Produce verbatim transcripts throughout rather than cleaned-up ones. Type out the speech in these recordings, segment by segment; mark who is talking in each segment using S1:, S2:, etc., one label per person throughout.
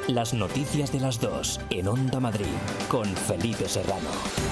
S1: Las noticias de las dos en Onda Madrid con Felipe Serrano.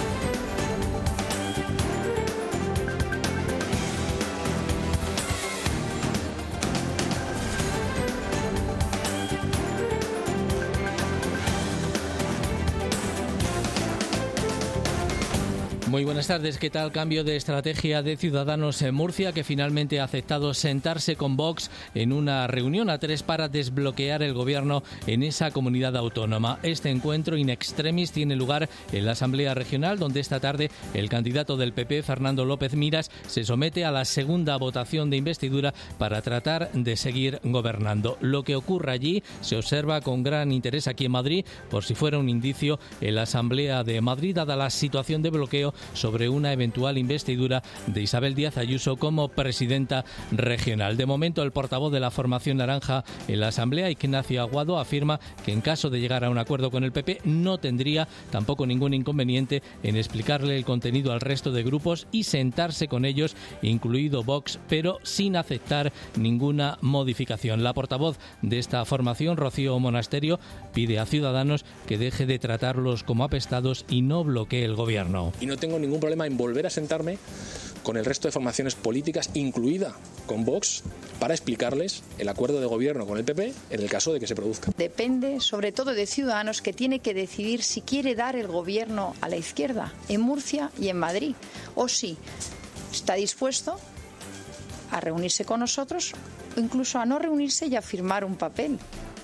S2: Muy buenas tardes. ¿Qué tal? Cambio de estrategia de Ciudadanos en Murcia, que finalmente ha aceptado sentarse con Vox en una reunión a tres para desbloquear el gobierno en esa comunidad autónoma. Este encuentro in extremis tiene lugar en la Asamblea Regional, donde esta tarde el candidato del P P, Fernando López Miras, se somete a la segunda votación de investidura para tratar de seguir gobernando. Lo que ocurre allí se observa con gran interés aquí en Madrid, por si fuera un indicio en la Asamblea de Madrid, dada la situación de bloqueo sobre una eventual investidura de Isabel Díaz Ayuso como presidenta regional. De momento, el portavoz de la formación naranja en la Asamblea, Ignacio Aguado, afirma que en caso de llegar a un acuerdo con el P P no tendría tampoco ningún inconveniente en explicarle el contenido al resto de grupos y sentarse con ellos, incluido Vox, pero sin aceptar ninguna modificación. La portavoz de esta formación, Rocío Monasterio, pide a Ciudadanos que deje de tratarlos como apestados y no bloquee el gobierno.
S3: Y no tengo ningún problema en volver a sentarme con el resto de formaciones políticas, incluida con Vox, para explicarles el acuerdo de gobierno con el P P en el caso de que se produzca.
S4: Depende sobre todo de Ciudadanos, que tiene que decidir si quiere dar el gobierno a la izquierda en Murcia y en Madrid, o si está dispuesto a reunirse con nosotros o incluso a no reunirse y a firmar un papel.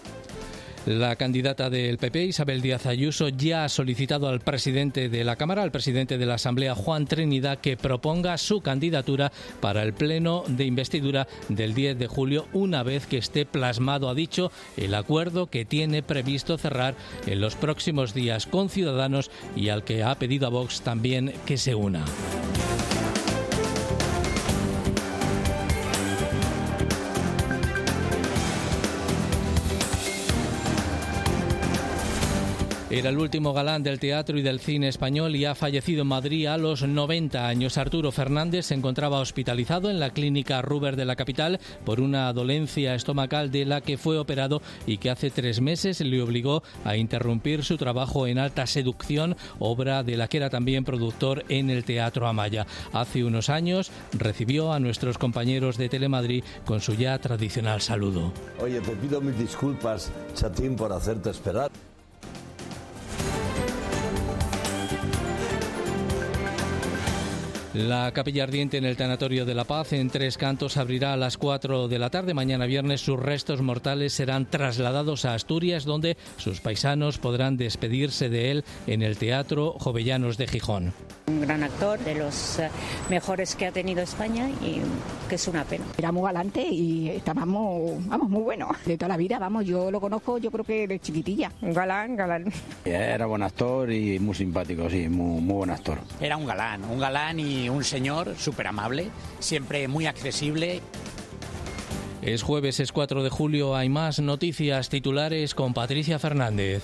S2: La candidata del P P, Isabel Díaz Ayuso, ya ha solicitado al presidente de la Cámara, al presidente de la Asamblea, Juan Trinidad, que proponga su candidatura para el pleno de investidura del diez de julio, una vez que esté plasmado, ha dicho, el acuerdo que tiene previsto cerrar en los próximos días con Ciudadanos y al que ha pedido a Vox también que se una. Era el último galán del teatro y del cine español y ha fallecido en Madrid a los noventa años. Arturo Fernández se encontraba hospitalizado en la clínica Ruber de la capital por una dolencia estomacal de la que fue operado y que hace tres meses le obligó a interrumpir su trabajo en Alta Seducción, obra de la que era también productor en el Teatro Amaya. Hace unos años recibió a nuestros compañeros de Telemadrid con su ya tradicional saludo.
S5: Oye, te pido mis disculpas, chatín, por hacerte esperar.
S2: La capilla ardiente en el Tanatorio de la Paz en Tres Cantos abrirá a las cuatro de la tarde. Mañana viernes sus restos mortales serán trasladados a Asturias, donde sus paisanos podrán despedirse de él en el Teatro Jovellanos de Gijón.
S6: Un gran actor, de los mejores que ha tenido España, y que es una pena.
S7: Era muy galante y estábamos, vamos, muy bueno. De toda la vida, vamos, yo lo conozco, yo creo que de chiquitilla.
S6: Galán, galán.
S8: Era buen actor y muy simpático, sí, muy, muy buen actor.
S9: Era un galán, un galán y un señor súper amable, siempre muy accesible.
S2: Es jueves, es cuatro de julio, hay más noticias titulares con Patricia Fernández.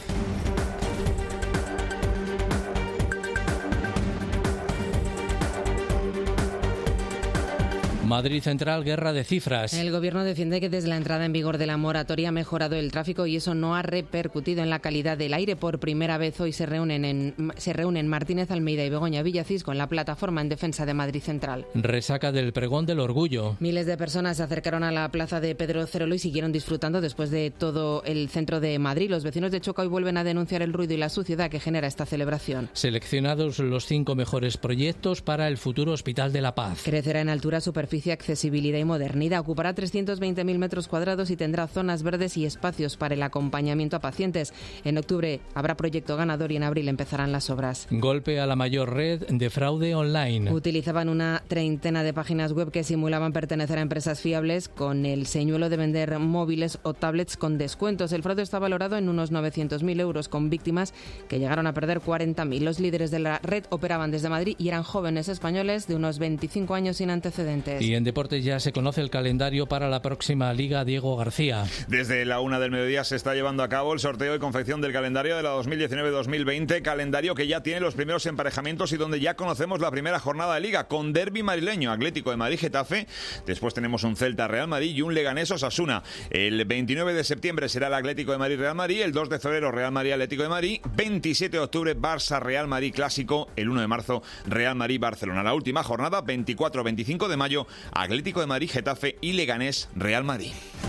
S2: Madrid Central, guerra de cifras.
S10: El gobierno defiende que desde la entrada en vigor de la moratoria ha mejorado el tráfico y eso no ha repercutido en la calidad del aire. Por primera vez hoy se reúnen, en, se reúnen Martínez Almeida y Begoña Villacís con la plataforma en defensa de Madrid Central.
S2: Resaca del pregón del orgullo.
S10: Miles de personas se acercaron a la plaza de Pedro Cerolo y siguieron disfrutando después de todo el centro de Madrid. Los vecinos de Choca hoy vuelven a denunciar el ruido y la suciedad que genera esta celebración.
S2: Seleccionados los cinco mejores proyectos para el futuro Hospital de la Paz.
S10: Crecerá en altura, superficie, accesibilidad y modernidad. Ocupará trescientos veinte mil metros cuadrados y tendrá zonas verdes y espacios para el acompañamiento a pacientes. En octubre habrá proyecto ganador y en abril empezarán las obras.
S2: Golpe a la mayor red de fraude online.
S10: Utilizaban una treintena de páginas web que simulaban pertenecer a empresas fiables con el señuelo de vender móviles o tablets con descuentos. El fraude está valorado en unos novecientos mil euros, con víctimas que llegaron a perder cuarenta mil. Los líderes de la red operaban desde Madrid y eran jóvenes españoles de unos veinticinco años sin antecedentes.
S2: Y Y en deportes ya se conoce el calendario para la próxima Liga. Diego García.
S11: Desde la una del mediodía se está llevando a cabo el sorteo y confección del calendario de la dos mil diecinueve dos mil veinte, calendario que ya tiene los primeros emparejamientos y donde ya conocemos la primera jornada de Liga, con derbi madrileño, Atlético de Madrid-Getafe. Después tenemos un Celta-Real Madrid y un Leganés-Osasuna. El veintinueve de septiembre será el Atlético de Madrid-Real Madrid, el dos de febrero Real Madrid-Atlético de Madrid, veintisiete de octubre Barça-Real Madrid clásico, el uno de marzo Real Madrid-Barcelona. La última jornada, veinticuatro veinticinco de mayo, Atlético de Madrid-Getafe y Leganés-Real Madrid.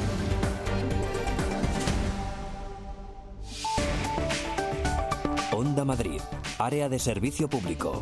S1: Onda Madrid, área de servicio público.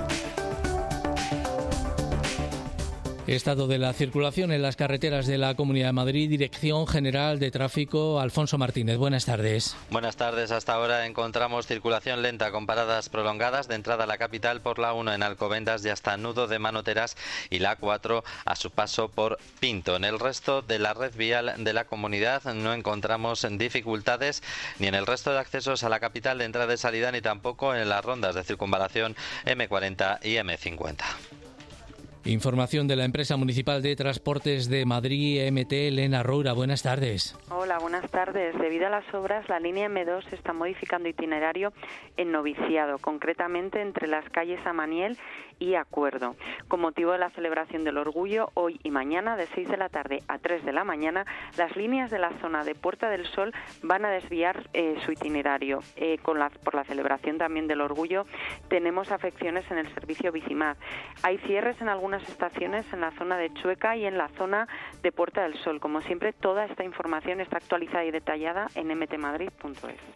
S2: Estado de la circulación en las carreteras de la Comunidad de Madrid, Dirección General de Tráfico, Alfonso Martínez. Buenas tardes.
S12: Buenas tardes. Hasta ahora encontramos circulación lenta con paradas prolongadas de entrada a la capital por la uno en Alcobendas y hasta Nudo de Manoteras y la cuatro a su paso por Pinto. En el resto de la red vial de la comunidad no encontramos dificultades ni en el resto de accesos a la capital de entrada y salida ni tampoco en las rondas de circunvalación eme cuarenta y eme cincuenta.
S2: Información de la empresa municipal de transportes de Madrid, E M T, Elena Roura. Buenas tardes.
S13: Hola, buenas tardes. Debido a las obras, la línea eme dos está modificando itinerario en Noviciado, concretamente entre las calles Amaniel y Acuerdo. Con motivo de la celebración del Orgullo, hoy y mañana, de seis de la tarde a tres de la mañana, las líneas de la zona de Puerta del Sol van a desviar eh, su itinerario. Eh, con la, por la celebración también del Orgullo, tenemos afecciones en el servicio Bicimad. Hay cierres en algunas estaciones en la zona de Chueca y en la zona de Puerta del Sol. Como siempre, toda esta información está actualizada y detallada en eme te madrid punto es.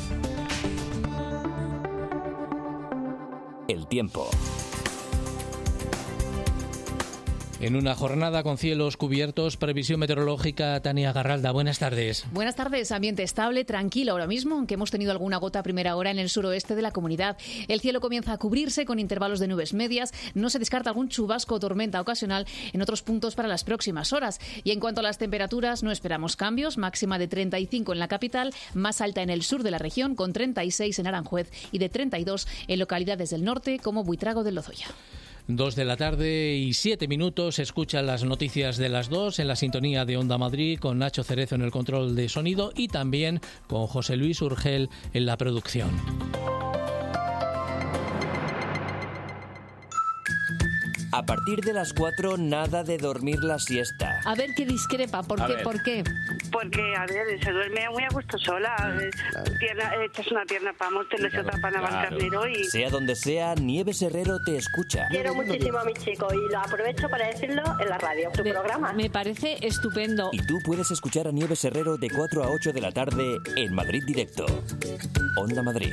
S1: El tiempo.
S2: En una jornada con cielos cubiertos, previsión meteorológica, Tania Garralda. Buenas tardes.
S14: Buenas tardes. Ambiente estable, tranquilo ahora mismo, aunque hemos tenido alguna gota a primera hora en el suroeste de la comunidad. El cielo comienza a cubrirse con intervalos de nubes medias. No se descarta algún chubasco o tormenta ocasional en otros puntos para las próximas horas. Y en cuanto a las temperaturas, no esperamos cambios. Máxima de treinta y cinco en la capital, más alta en el sur de la región, con treinta y seis en Aranjuez y de treinta y dos en localidades del norte como Buitrago del Lozoya.
S2: Dos de la tarde y siete minutos. Escuchan las noticias de las dos en la sintonía de Onda Madrid con Nacho Cerezo en el control de sonido y también con José Luis Urgel en la producción.
S1: A partir de las cuatro, nada de dormir la siesta.
S14: A ver qué discrepa. ¿Por
S1: A
S14: qué?
S1: ver.
S14: ¿Por qué?
S15: Porque, a ver, se duerme muy a gusto sola.
S1: Claro.
S15: Pierna, echas una pierna para Monteles y otra para Navalcarnero y...
S1: Sea donde sea, Nieves Herrero te escucha.
S16: Quiero muchísimo a mi chico y lo aprovecho para decirlo en la radio, tu
S14: Me-
S16: programa.
S14: Me parece estupendo.
S1: Y tú puedes escuchar a Nieves Herrero de cuatro a ocho de la tarde en Madrid Directo. Onda Madrid.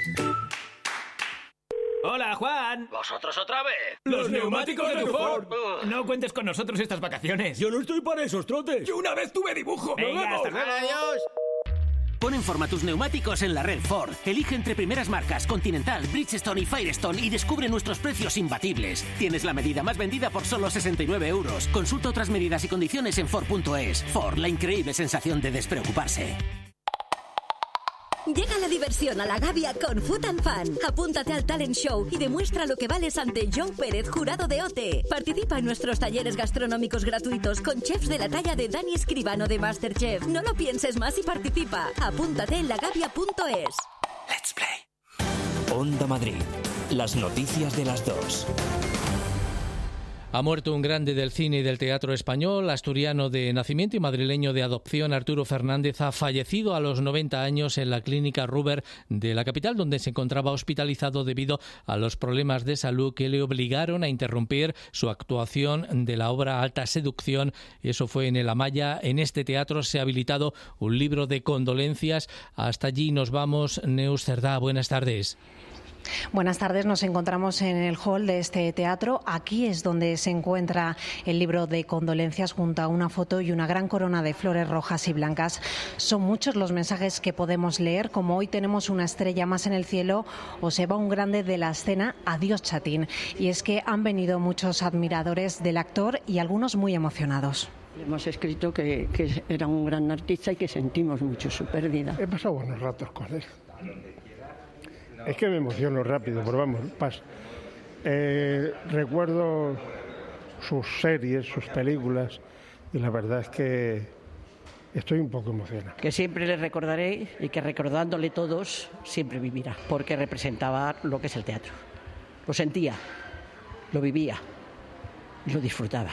S17: Hola, Juan.
S18: ¿Vosotros otra vez?
S17: Los neumáticos de tu Ford. No cuentes con nosotros estas vacaciones. Yo no estoy para esos trotes. Yo una vez tuve dibujo.
S18: Venga,
S17: ¡Nos vemos!
S18: hasta luego. Adiós.
S19: Pon en forma tus neumáticos en la red Ford. Elige entre primeras marcas Continental, Bridgestone y Firestone y descubre nuestros precios imbatibles. Tienes la medida más vendida por solo sesenta y nueve euros. Consulta otras medidas y condiciones en Ford punto es. Ford, la increíble sensación de despreocuparse.
S20: Llega la diversión a la Gavia con Food and Fun. Apúntate al Talent Show y demuestra lo que vales ante John Pérez, jurado de O T E. Participa en nuestros talleres gastronómicos gratuitos con chefs de la talla de Dani Escribano de MasterChef. No lo pienses más y participa. Apúntate en lagavia punto es.
S1: Let's play. Onda Madrid. Las noticias de las dos.
S2: Ha muerto un grande del cine y del teatro español, asturiano de nacimiento y madrileño de adopción. Arturo Fernández ha fallecido a los noventa años en la clínica Ruber de la capital, donde se encontraba hospitalizado debido a los problemas de salud que le obligaron a interrumpir su actuación de la obra Alta Seducción. Eso fue en el Amaya. En este teatro se ha habilitado un libro de condolencias. Hasta allí nos vamos. Neus Cerdá, buenas tardes.
S21: Buenas tardes, nos encontramos en el hall de este teatro. Aquí es donde se encuentra el libro de condolencias junto a una foto y una gran corona de flores rojas y blancas. Son muchos los mensajes que podemos leer, como hoy tenemos una estrella más en el cielo, o se va un grande de la escena, adiós Chatín. Y es que han venido muchos admiradores del actor y algunos muy emocionados.
S22: Hemos escrito que, que era un gran artista y que sentimos mucho su pérdida.
S23: He pasado buenos ratos con él. Es que me emociono rápido, pero vamos, paso. Eh, recuerdo sus series, sus películas, y la verdad es que estoy un poco emocionado.
S22: Que siempre le recordaré y que recordándole todos siempre vivirá, porque representaba lo que es el teatro. Lo sentía, lo vivía y lo disfrutaba.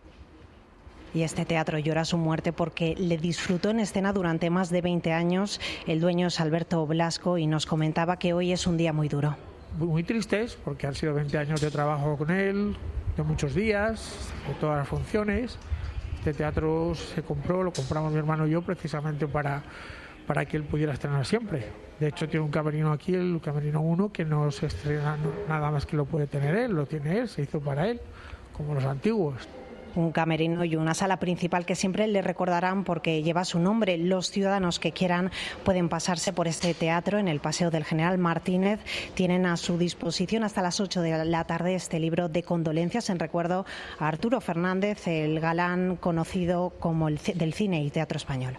S21: Y este teatro llora su muerte porque le disfrutó en escena durante más de veinte años. El dueño es Alberto Blasco y nos comentaba que hoy es un día muy duro.
S23: Muy tristes, porque han sido veinte años de trabajo con él, de muchos días, de todas las funciones. Este teatro se compró, lo compramos mi hermano y yo precisamente para, para que él pudiera estrenar siempre. De hecho tiene un camerino aquí, el camerino uno, que no se estrena nada más que lo puede tener él, lo tiene él, se hizo para él, como los antiguos.
S21: Un camerino y una sala principal que siempre le recordarán porque lleva su nombre. Los ciudadanos que quieran pueden pasarse por este teatro en el Paseo del General Martínez. Tienen a su disposición hasta las ocho de la tarde este libro de condolencias en recuerdo a Arturo Fernández, el galán conocido como el del cine y teatro español.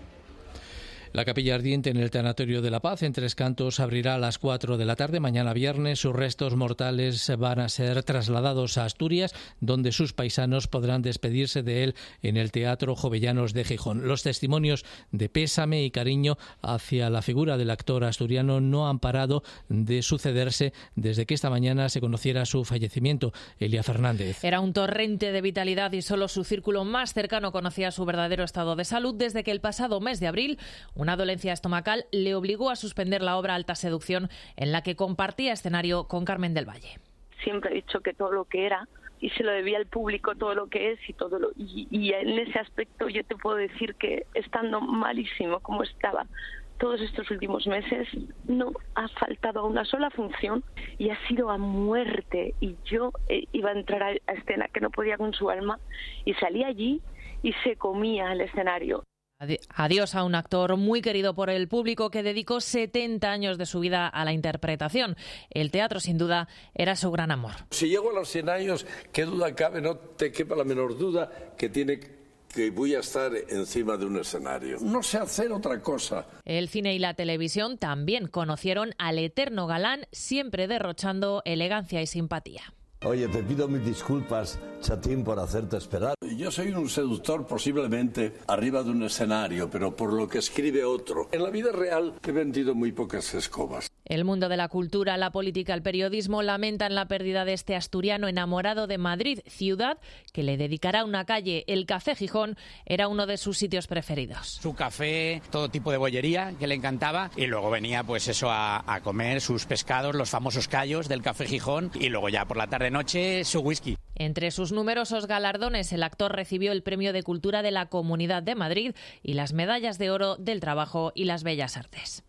S2: La capilla ardiente en el Tanatorio de la Paz, en Tres Cantos, abrirá a las cuatro de la tarde. Mañana viernes sus restos mortales van a ser trasladados a Asturias, donde sus paisanos podrán despedirse de él en el Teatro Jovellanos de Gijón. Los testimonios de pésame y cariño hacia la figura del actor asturiano no han parado de sucederse desde que esta mañana se conociera su fallecimiento. Elia Fernández.
S3: Era un torrente de vitalidad y solo su círculo más cercano conocía su verdadero estado de salud desde que el pasado mes de abril una dolencia estomacal le obligó a suspender la obra Alta Seducción, en la que compartía escenario con Carmen del Valle.
S4: Siempre he dicho que todo lo que era, y se lo debía al público, todo lo que es y todo lo, y, y en ese aspecto yo te puedo decir que estando malísimo como estaba todos estos últimos meses, no ha faltado a una sola función y ha sido a muerte. Y yo eh, iba a entrar a, a escena que no podía con su alma y salía allí y se comía el escenario.
S3: Adiós a un actor muy querido por el público que dedicó setenta años de su vida a la interpretación. El teatro, sin duda, era su gran amor.
S18: Si llego a los cien años, qué duda cabe, no te quepa la menor duda que tiene que voy a estar encima de un escenario. No sé hacer otra cosa.
S3: El cine y la televisión también conocieron al eterno galán, siempre derrochando elegancia y simpatía.
S5: Oye, te pido mis disculpas, Chatín, por hacerte esperar.
S18: Yo soy un seductor posiblemente arriba de un escenario, pero por lo que escribe otro. En la vida real he vendido muy pocas escobas.
S3: El mundo de la cultura, la política, el periodismo lamentan la pérdida de este asturiano enamorado de Madrid, ciudad que le dedicará una calle. El Café Gijón era uno de sus sitios preferidos.
S9: Su café, todo tipo de bollería que le encantaba, y luego venía pues eso a, a comer sus pescados, los famosos callos del Café Gijón, y luego ya por la tarde noche su whisky.
S3: Entre sus numerosos galardones, el actor recibió el Premio de Cultura de la Comunidad de Madrid y las medallas de oro del Trabajo y las Bellas Artes.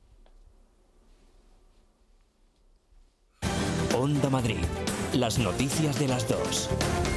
S1: Onda Madrid. Las noticias de las dos.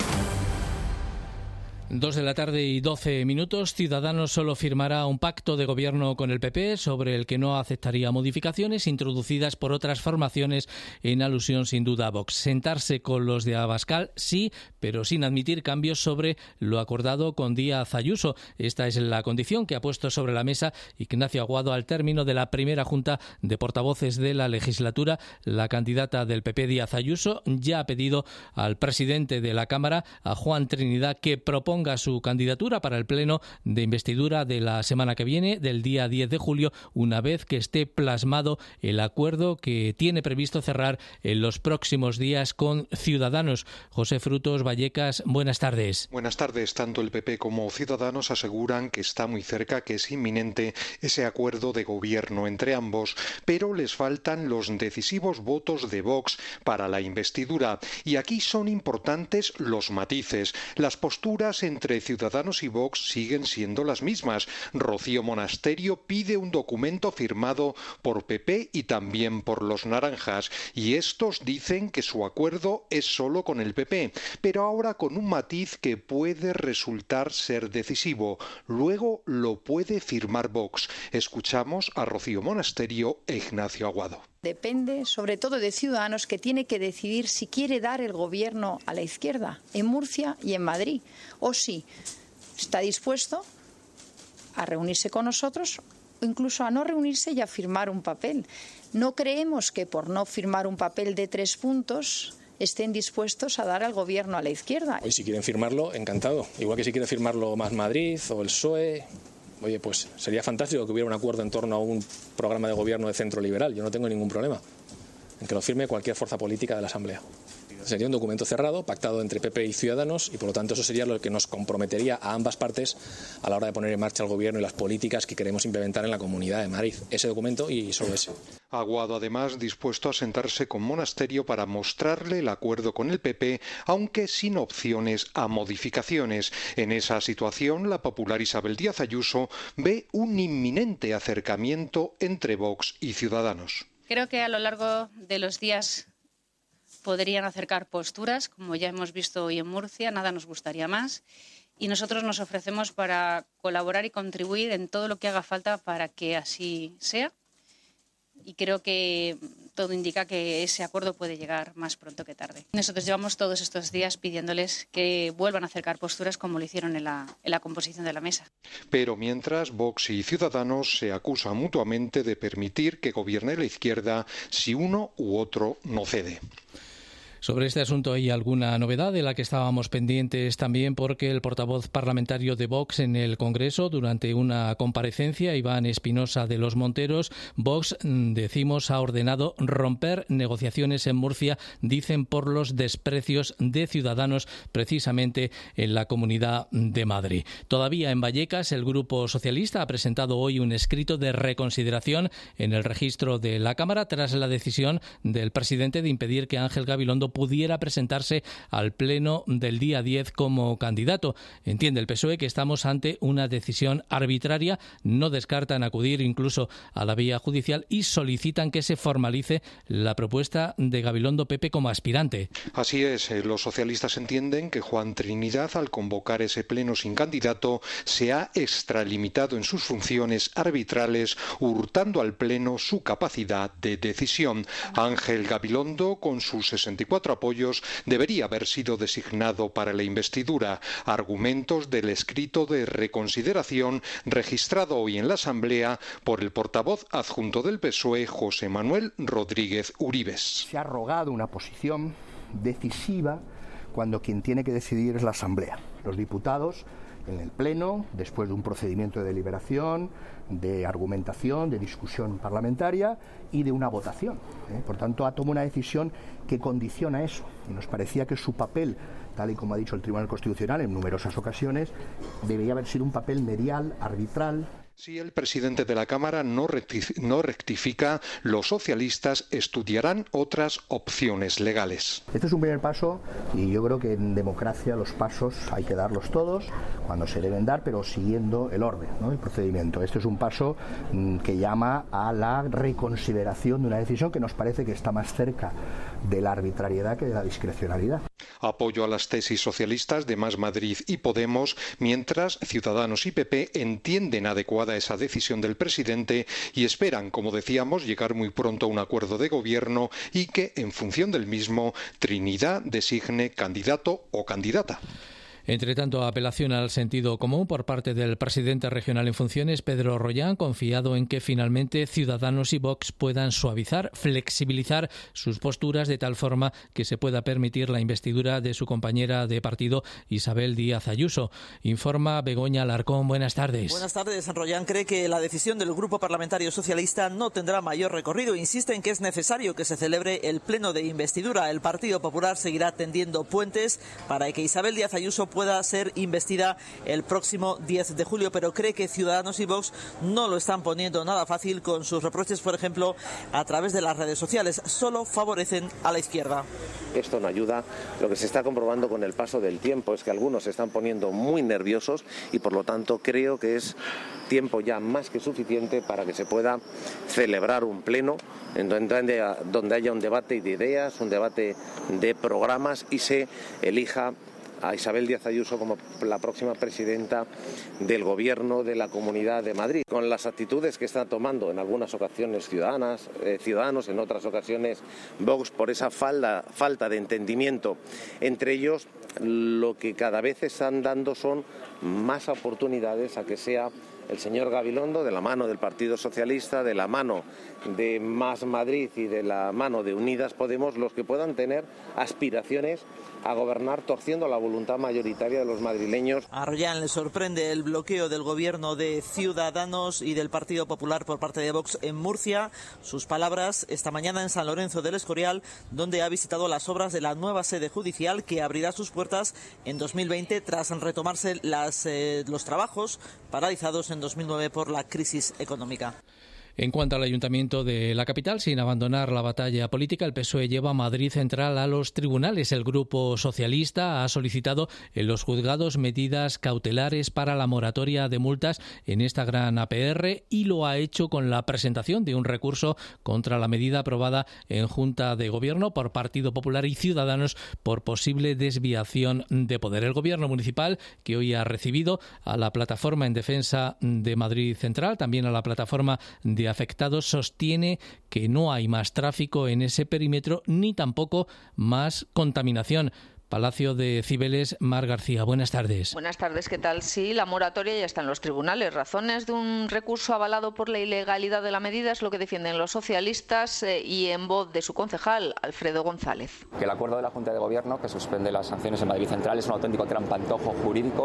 S2: Dos de la tarde y doce minutos. Ciudadanos solo firmará un pacto de gobierno con el P P sobre el que no aceptaría modificaciones introducidas por otras formaciones, en alusión sin duda a Vox. Sentarse con los de Abascal sí, pero sin admitir cambios sobre lo acordado con Díaz Ayuso. Esta es la condición que ha puesto sobre la mesa Ignacio Aguado al término de la primera junta de portavoces de la legislatura. La candidata del P P, Díaz Ayuso, ya ha pedido al presidente de la Cámara, a Juan Trinidad, que proponga su candidatura para el pleno de investidura de la semana que viene, del día diez de julio, una vez que esté plasmado el acuerdo que tiene previsto cerrar en los próximos días con Ciudadanos. José Frutos, Vallecas, buenas tardes.
S24: Buenas tardes. Tanto el P P como Ciudadanos aseguran que está muy cerca, que es inminente ese acuerdo de gobierno entre ambos, pero les faltan los decisivos votos de Vox para la investidura. Y aquí son importantes los matices. Las posturas en entre Ciudadanos y Vox siguen siendo las mismas. Rocío Monasterio pide un documento firmado por P P y también por los naranjas, y estos dicen que su acuerdo es solo con el P P, pero ahora con un matiz que puede resultar ser decisivo. Luego lo puede firmar Vox. Escuchamos a Rocío Monasterio e Ignacio Aguado.
S25: Depende sobre todo de Ciudadanos, que tiene que decidir si quiere dar el gobierno a la izquierda en Murcia y en Madrid, o si está dispuesto a reunirse con nosotros o incluso a no reunirse y a firmar un papel. No creemos que por no firmar un papel de tres puntos estén dispuestos a dar al gobierno a la izquierda.
S6: Y si quieren firmarlo, encantado. Igual que si quieren firmarlo Más Madrid o el P S O E. Oye, pues sería fantástico que hubiera un acuerdo en torno a un programa de gobierno de centro liberal. Yo no tengo ningún problema en que lo firme cualquier fuerza política de la Asamblea. Sería un documento cerrado, pactado entre P P y Ciudadanos, y por lo tanto eso sería lo que nos comprometería a ambas partes a la hora de poner en marcha el gobierno y las políticas que queremos implementar en la Comunidad de Madrid. Ese documento y solo ese.
S24: Aguado, además, dispuesto a sentarse con Monasterio para mostrarle el acuerdo con el P P, aunque sin opciones a modificaciones. En esa situación, la popular Isabel Díaz Ayuso ve un inminente acercamiento entre Vox y Ciudadanos.
S7: Creo que a lo largo de los días podrían acercar posturas, como ya hemos visto hoy en Murcia, nada nos gustaría más. Y nosotros nos ofrecemos para colaborar y contribuir en todo lo que haga falta para que así sea. Y creo que todo indica que ese acuerdo puede llegar más pronto que tarde. Nosotros llevamos todos estos días pidiéndoles que vuelvan a acercar posturas como lo hicieron en la, en la composición de la mesa.
S24: Pero mientras, Vox y Ciudadanos se acusan mutuamente de permitir que gobierne la izquierda si uno u otro no cede.
S2: Sobre este asunto hay alguna novedad de la que estábamos pendientes también, porque el portavoz parlamentario de Vox en el Congreso, durante una comparecencia, Iván Espinosa de los Monteros, Vox, decimos, ha ordenado romper negociaciones en Murcia, dicen, por los desprecios de Ciudadanos precisamente en la Comunidad de Madrid. Todavía en Vallecas, el Grupo Socialista ha presentado hoy un escrito de reconsideración en el registro de la Cámara tras la decisión del presidente de impedir que Ángel Gabilondo pudiera presentarse al pleno del día diez como candidato. Entiende el P S O E que estamos ante una decisión arbitraria, no descartan acudir incluso a la vía judicial y solicitan que se formalice la propuesta de Gabilondo Pepe como aspirante.
S24: Así es, los socialistas entienden que Juan Trinidad, al convocar ese pleno sin candidato, se ha extralimitado en sus funciones arbitrales, hurtando al pleno su capacidad de decisión. Ángel Gabilondo, con sus sesenta y cuatro apoyos, debería haber sido designado para la investidura. Argumentos del escrito de reconsideración registrado hoy en la Asamblea por el portavoz adjunto del P S O E, José Manuel Rodríguez Uribes.
S8: Se ha arrogado una posición decisiva cuando quien tiene que decidir es la Asamblea. Los diputados, en el Pleno, después de un procedimiento de deliberación, de argumentación, de discusión parlamentaria y de una votación. ¿eh? Por tanto, ha tomado una decisión que condiciona eso. Y nos parecía que su papel, tal y como ha dicho el Tribunal Constitucional en numerosas ocasiones, debería haber sido un papel medial, arbitral.
S24: Si el presidente de la Cámara no rectifica, los socialistas estudiarán otras opciones legales.
S8: Este es un primer paso y yo creo que en democracia los pasos hay que darlos todos cuando se deben dar, pero siguiendo el orden, ¿no? El procedimiento. Este es un paso mmm, que llama a la reconsideración de una decisión que nos parece que está más cerca de la arbitrariedad que de la discrecionalidad.
S24: Apoyo a las tesis socialistas de Más Madrid y Podemos, mientras Ciudadanos y P P entienden adecuada esa decisión del presidente y esperan, como decíamos, llegar muy pronto a un acuerdo de gobierno y que, en función del mismo, Trinidad designe candidato o candidata.
S2: Entre tanto, apelación al sentido común por parte del presidente regional en funciones, Pedro Rollán, confiado en que finalmente Ciudadanos y Vox puedan suavizar, flexibilizar sus posturas de tal forma que se pueda permitir la investidura de su compañera de partido, Isabel Díaz Ayuso. Informa Begoña Alarcón. Buenas tardes.
S10: Buenas tardes. Rollán cree que la decisión del Grupo Parlamentario Socialista no tendrá mayor recorrido. Insiste en que es necesario que se celebre el pleno de investidura. El Partido Popular seguirá tendiendo puentes para que Isabel Díaz Ayuso pueda ser investida el próximo diez de julio, pero cree que Ciudadanos y Vox no lo están poniendo nada fácil con sus reproches, por ejemplo, a través de las redes sociales. Solo favorecen a la izquierda.
S11: Esto no ayuda. Lo que se está comprobando con el paso del tiempo es que algunos se están poniendo muy nerviosos y, por lo tanto, creo que es tiempo ya más que suficiente para que se pueda celebrar un pleno en donde, donde haya un debate de ideas, un debate de programas y se elija a Isabel Díaz Ayuso como la próxima presidenta del Gobierno de la Comunidad de Madrid. Con las actitudes que están tomando en algunas ocasiones ciudadanas, eh, ciudadanos, en otras ocasiones Vox, por esa falta, falta de entendimiento entre ellos, lo que cada vez están dando son más oportunidades a que sea el señor Gabilondo, de la mano del Partido Socialista, de la mano de Más Madrid y de la mano de Unidas Podemos, los que puedan tener aspiraciones a gobernar torciendo la voluntad mayoritaria de los madrileños.
S10: A Royán le sorprende el bloqueo del gobierno de Ciudadanos y del Partido Popular por parte de Vox en Murcia. Sus palabras esta mañana en San Lorenzo del Escorial, donde ha visitado las obras de la nueva sede judicial que abrirá sus puertas en dos mil veinte tras retomarse las, eh, los trabajos paralizados en dos mil nueve por la crisis económica.
S2: En cuanto al Ayuntamiento de la capital, sin abandonar la batalla política, el P S O E lleva a Madrid Central a los tribunales. El Grupo Socialista ha solicitado en los juzgados medidas cautelares para la moratoria de multas en esta gran A P R y lo ha hecho con la presentación de un recurso contra la medida aprobada en Junta de Gobierno por Partido Popular y Ciudadanos por posible desviación de poder. El Gobierno municipal, que hoy ha recibido a la Plataforma en Defensa de Madrid Central, también a la Plataforma de afectados, sostiene que no hay más tráfico en ese perímetro ni tampoco más contaminación. Palacio de Cibeles, Mar García, buenas tardes.
S12: Buenas tardes, ¿qué tal? Sí, la moratoria ya está en los tribunales. Razones de un recurso avalado por la ilegalidad de la medida es lo que defienden los socialistas eh, y en voz de su concejal, Alfredo González.
S13: Que el acuerdo de la Junta de Gobierno que suspende las sanciones en Madrid Central es un auténtico trampantojo jurídico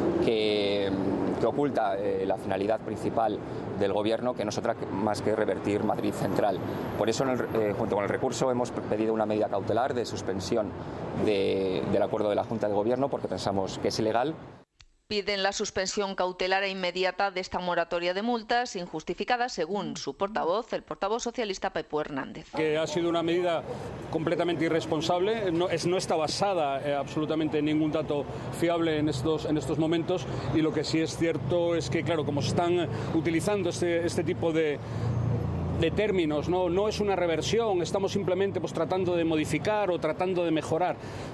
S13: que, que oculta eh, la finalidad principal del Gobierno, que no es otra más que revertir Madrid Central. Por eso, en el, eh, junto con el recurso, hemos pedido una medida cautelar de suspensión de, del acuerdo de la Junta de Gobierno, porque pensamos que es ilegal.
S12: Piden la suspensión cautelar e inmediata de esta moratoria de multas injustificada, según su portavoz, el portavoz socialista Pepo Hernández.
S14: Que ha sido una medida completamente irresponsable, no, es, no está basada eh, absolutamente en ningún dato fiable en estos, en estos momentos, y lo que sí es cierto es que, claro, como se están utilizando este, este tipo de... de términos, no, no es una reversión, estamos simplemente pues tratando de modificar o tratando de mejorar.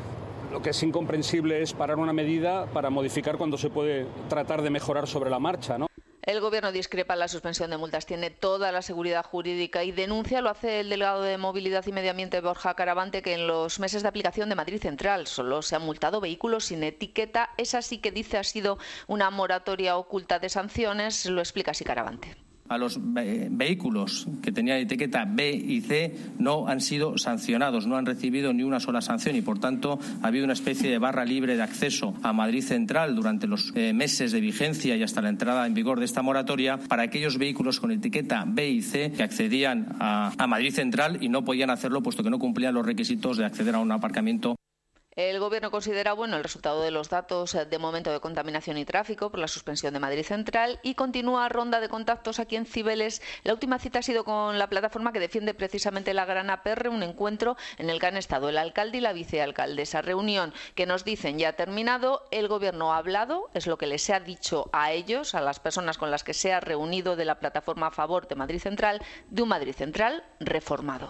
S14: Lo que es incomprensible es parar una medida para modificar cuando se puede tratar de mejorar sobre la marcha, ¿no?
S12: El Gobierno discrepa en la suspensión de multas, tiene toda la seguridad jurídica y denuncia, lo hace el delegado de Movilidad y Medio Ambiente Borja Caravante, que en los meses de aplicación de Madrid Central solo se han multado vehículos sin etiqueta. Esa sí que dice ha sido una moratoria oculta de sanciones, lo explica así Caravante.
S15: A los ve- vehículos que tenían etiqueta B y C no han sido sancionados, no han recibido ni una sola sanción y, por tanto, ha habido una especie de barra libre de acceso a Madrid Central durante los eh, meses de vigencia y hasta la entrada en vigor de esta moratoria para aquellos vehículos con etiqueta B y C que accedían a, a Madrid Central y no podían hacerlo puesto que no cumplían los requisitos de acceder a un aparcamiento.
S12: El Gobierno considera bueno el resultado de los datos de momento de contaminación y tráfico por la suspensión de Madrid Central y continúa ronda de contactos aquí en Cibeles. La última cita ha sido con la plataforma que defiende precisamente la Gran A P R, un encuentro en el que han estado el alcalde y la vicealcaldesa. Reunión que nos dicen ya ha terminado, el Gobierno ha hablado, es lo que les ha dicho a ellos, a las personas con las que se ha reunido de la plataforma a favor de Madrid Central, de un Madrid Central reformado.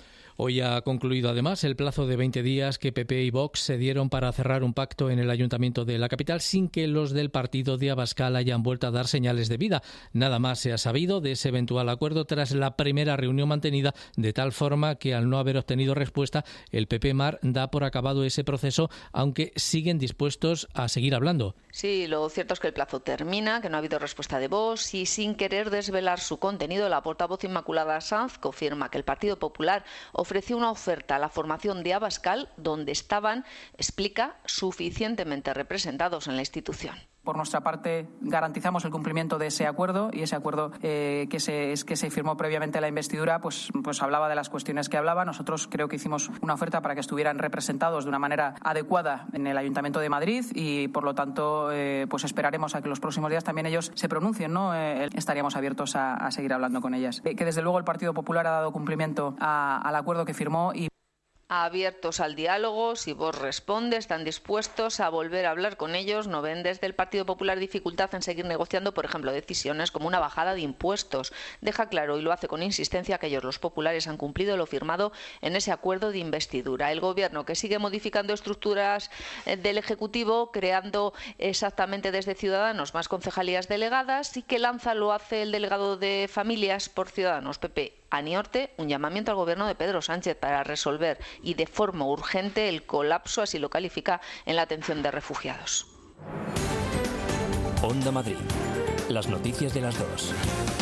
S2: Hoy ha concluido además el plazo de veinte días que P P y Vox se dieron para cerrar un pacto en el Ayuntamiento de la capital sin que los del partido de Abascal hayan vuelto a dar señales de vida. Nada más se ha sabido de ese eventual acuerdo tras la primera reunión mantenida, de tal forma que al no haber obtenido respuesta, el P P Mar da por acabado ese proceso, aunque siguen dispuestos a seguir hablando.
S12: Sí, lo cierto es que el plazo termina, que no ha habido respuesta de Vox y sin querer desvelar su contenido, la portavoz Inmaculada Sanz confirma que el Partido Popular ofreció una oferta a la formación de Abascal donde estaban, explica, suficientemente representados en la institución.
S16: Por nuestra parte, garantizamos el cumplimiento de ese acuerdo y ese acuerdo eh, que, se, que se firmó previamente a la investidura pues, pues hablaba de las cuestiones que hablaba. Nosotros creo que hicimos una oferta para que estuvieran representados de una manera adecuada en el Ayuntamiento de Madrid y, por lo tanto, eh, pues esperaremos a que los próximos días también ellos se pronuncien, ¿no? Eh, estaríamos abiertos a, a seguir hablando con ellas. Eh, que, desde luego, el Partido Popular ha dado cumplimiento a, al acuerdo que firmó y
S12: abiertos al diálogo, si Vox responde, están dispuestos a volver a hablar con ellos, no ven desde el Partido Popular dificultad en seguir negociando, por ejemplo, decisiones como una bajada de impuestos. Deja claro, y lo hace con insistencia, que ellos, los populares, han cumplido lo firmado en ese acuerdo de investidura. El Gobierno, que sigue modificando estructuras del Ejecutivo, creando exactamente desde Ciudadanos más concejalías delegadas, y que lanza, lo hace el delegado de Familias por Ciudadanos, P P, Aniorte, un llamamiento al Gobierno de Pedro Sánchez para resolver y de forma urgente el colapso, así lo califica, en la atención de refugiados.
S1: Onda Madrid. Las noticias de las dos.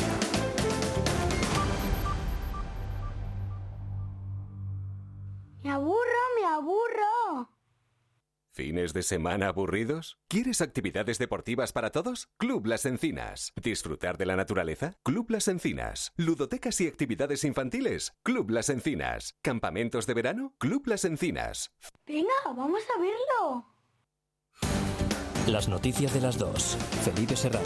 S17: Me aburro, me aburro.
S19: ¿Fines de semana aburridos? ¿Quieres actividades deportivas para todos? Club Las Encinas. ¿Disfrutar de la naturaleza? Club Las Encinas. ¿Ludotecas y actividades infantiles? Club Las Encinas. ¿Campamentos de verano? Club Las Encinas.
S17: Venga, vamos a verlo.
S1: Las noticias de las dos. Felipe Serrano.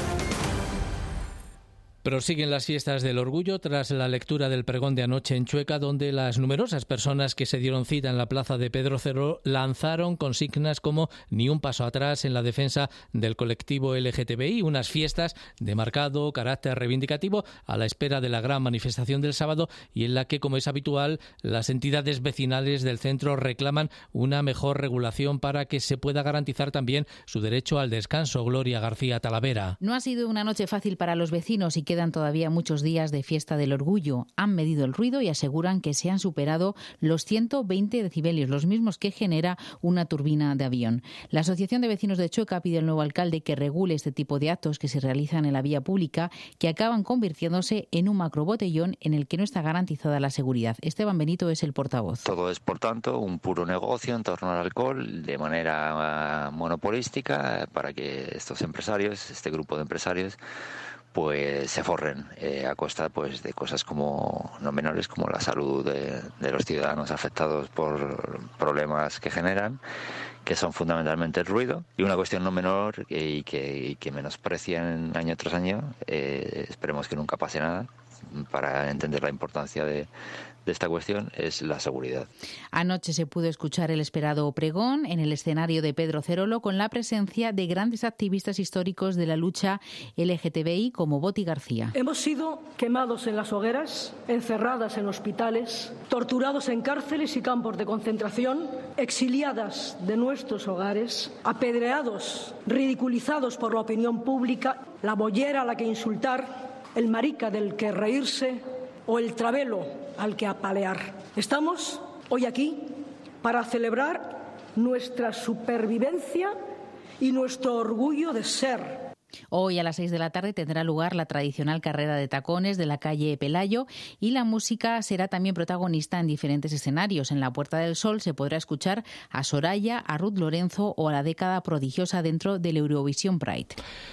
S2: Prosiguen las fiestas del orgullo tras la lectura del pregón de anoche en Chueca, donde las numerosas personas que se dieron cita en la plaza de Pedro Cerrolo lanzaron consignas como ni un paso atrás en la defensa del colectivo L G T B I, unas fiestas de marcado carácter reivindicativo a la espera de la gran manifestación del sábado y en la que, como es habitual, las entidades vecinales del centro reclaman una mejor regulación para que se pueda garantizar también su derecho al descanso. Gloria García Talavera.
S20: No ha sido una noche fácil para los vecinos y quedan todavía muchos días de fiesta del orgullo. Han medido el ruido y aseguran que se han superado los ciento veinte decibelios, los mismos que genera una turbina de avión. La Asociación de Vecinos de Chueca pide al nuevo alcalde que regule este tipo de actos que se realizan en la vía pública, que acaban convirtiéndose en un macrobotellón en el que no está garantizada la seguridad. Esteban Benito es el portavoz.
S22: Todo es, por tanto, un puro negocio en torno al alcohol de manera uh, monopolística para que estos empresarios, este grupo de empresarios, pues se forren eh, a costa pues de cosas como no menores como la salud de, de los ciudadanos afectados por problemas que generan, que son fundamentalmente el ruido, y una cuestión no menor y que, y que menosprecian año tras año. Eh, esperemos que nunca pase nada. Para entender la importancia de, de esta cuestión es la seguridad.
S20: Anoche se pudo escuchar el esperado pregón en el escenario de Pedro Cerrolo con la presencia de grandes activistas históricos de la lucha L G T B I como Boti García.
S23: Hemos sido quemados en las hogueras, encerradas en hospitales, torturados en cárceles y campos de concentración, exiliadas de nuestros hogares, apedreados, ridiculizados por la opinión pública, la boyera a la que insultar, el marica del que reírse o el travelo al que apalear. Estamos hoy aquí para celebrar nuestra supervivencia y nuestro orgullo de ser.
S20: Hoy a las seis de la tarde tendrá lugar la tradicional carrera de tacones de la calle Pelayo y la música será también protagonista en diferentes escenarios. En la Puerta del Sol se podrá escuchar a Soraya, a Ruth Lorenzo o a la década prodigiosa dentro del Eurovisión Pride.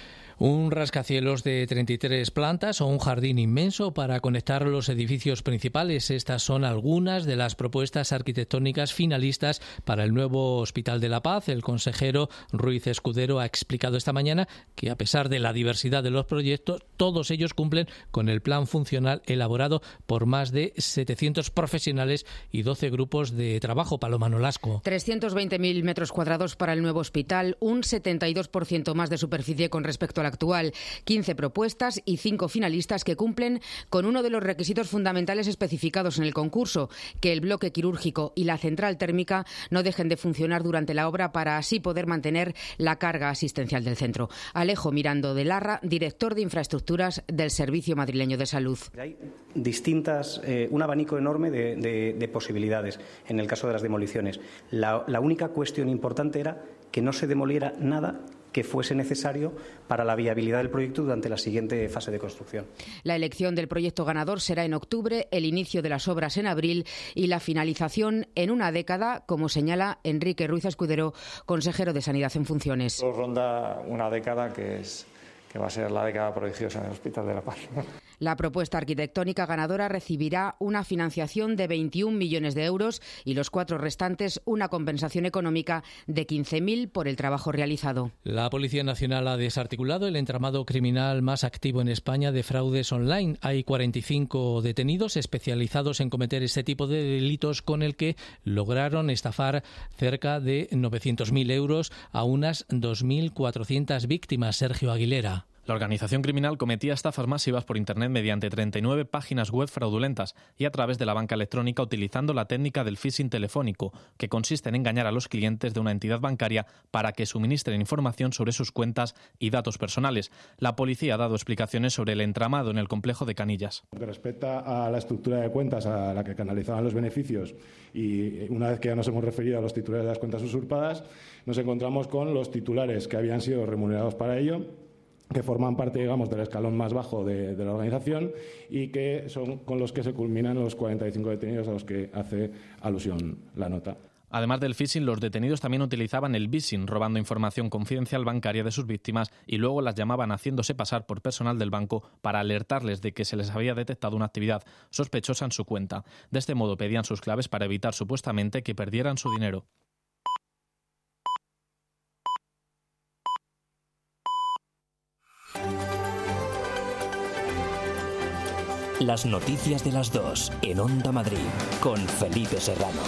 S2: Un rascacielos de treinta y tres plantas o un jardín inmenso para conectar los edificios principales. Estas son algunas de las propuestas arquitectónicas finalistas para el nuevo Hospital de la Paz. El consejero Ruiz Escudero ha explicado esta mañana que, a pesar de la diversidad de los proyectos, todos ellos cumplen con el plan funcional elaborado por más de setecientos profesionales y doce grupos de trabajo. Paloma Nolasco.
S26: trescientos veinte mil metros cuadrados para el nuevo hospital, un setenta y dos por ciento más de superficie con respecto a la actual, quince propuestas y cinco finalistas que cumplen con uno de los requisitos fundamentales especificados en el concurso, que el bloque quirúrgico y la central térmica no dejen de funcionar durante la obra para así poder mantener la carga asistencial del centro. Alejo Mirando de Larra, director de infraestructuras del Servicio Madrileño de Salud.
S27: Hay distintas, eh, un abanico enorme de, de, de posibilidades en el caso de las demoliciones. La, la única cuestión importante era que no se demoliera nada que fuese necesario para la viabilidad del proyecto durante la siguiente fase de construcción.
S26: La elección del proyecto ganador será en octubre, el inicio de las obras en abril y la finalización en una década, como señala Enrique Ruiz Escudero, consejero de Sanidad en funciones.
S28: Ronda una década que es que va a ser la década prodigiosa en el Hospital de la Paz.
S26: La propuesta arquitectónica ganadora recibirá una financiación de veintiún millones de euros y los cuatro restantes una compensación económica de quince mil por el trabajo realizado.
S2: La Policía Nacional ha desarticulado el entramado criminal más activo en España de fraudes online. Hay cuarenta y cinco detenidos especializados en cometer este tipo de delitos con el que lograron estafar cerca de novecientos mil euros a unas dos mil cuatrocientas víctimas. Sergio Aguilera.
S29: La organización criminal cometía estafas masivas por Internet mediante treinta y nueve páginas web fraudulentas y a través de la banca electrónica utilizando la técnica del phishing telefónico, que consiste en engañar a los clientes de una entidad bancaria para que suministren información sobre sus cuentas y datos personales. La policía ha dado explicaciones sobre el entramado en el complejo de Canillas.
S30: Con respecto a la estructura de cuentas a la que canalizaban los beneficios y una vez que ya nos hemos referido a los titulares de las cuentas usurpadas, nos encontramos con los titulares que habían sido remunerados para ello que forman parte, digamos, del escalón más bajo de, de la organización y que son con los que se culminan los cuarenta y cinco detenidos a los que hace alusión la nota.
S29: Además del phishing, los detenidos también utilizaban el vishing, robando información confidencial bancaria de sus víctimas y luego las llamaban haciéndose pasar por personal del banco para alertarles de que se les había detectado una actividad sospechosa en su cuenta. De este modo pedían sus claves para evitar supuestamente que perdieran su dinero.
S1: Las noticias de las dos en Onda Madrid con Felipe Serrano.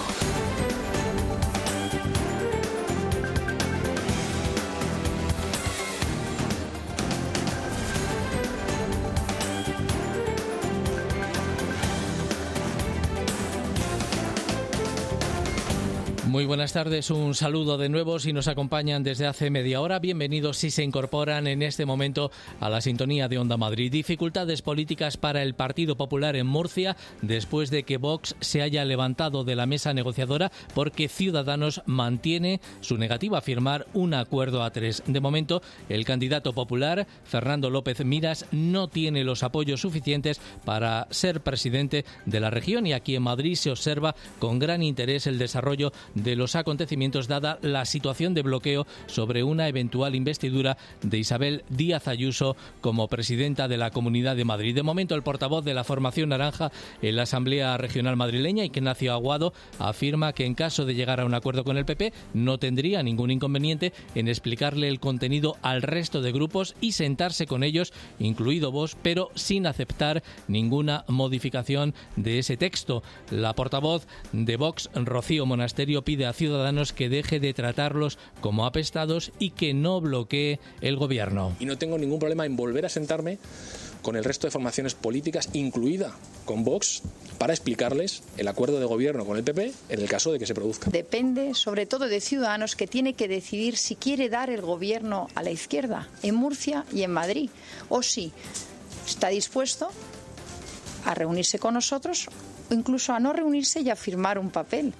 S2: Muy buenas tardes, un saludo de nuevo si nos acompañan desde hace media hora. Bienvenidos si se incorporan en este momento a la sintonía de Onda Madrid. Dificultades políticas para el Partido Popular en Murcia después de que Vox se haya levantado de la mesa negociadora porque Ciudadanos mantiene su negativa a firmar un acuerdo a tres. De momento, el candidato popular, Fernando López Miras, no tiene los apoyos suficientes para ser presidente de la región y aquí en Madrid se observa con gran interés el desarrollo de de los acontecimientos dada la situación de bloqueo sobre una eventual investidura de Isabel Díaz Ayuso como presidenta de la Comunidad de Madrid. De momento, el portavoz de la formación naranja en la Asamblea Regional Madrileña, Ignacio Aguado, afirma que en caso de llegar a un acuerdo con el P P no tendría ningún inconveniente en explicarle el contenido al resto de grupos y sentarse con ellos, incluido Vox, pero sin aceptar ninguna modificación de ese texto. La portavoz de Vox, Rocío Monasterio, pide a Ciudadanos que deje de tratarlos como apestados y que no bloquee el gobierno.
S3: Y no tengo ningún problema en volver a sentarme con el resto de formaciones políticas, incluida con Vox, para explicarles el acuerdo de gobierno con el P P en el caso de que se produzca.
S4: Depende sobre todo de Ciudadanos, que tiene que decidir si quiere dar el gobierno a la izquierda en Murcia y en Madrid, o si está dispuesto a reunirse con nosotros o incluso a no reunirse y a firmar un papel.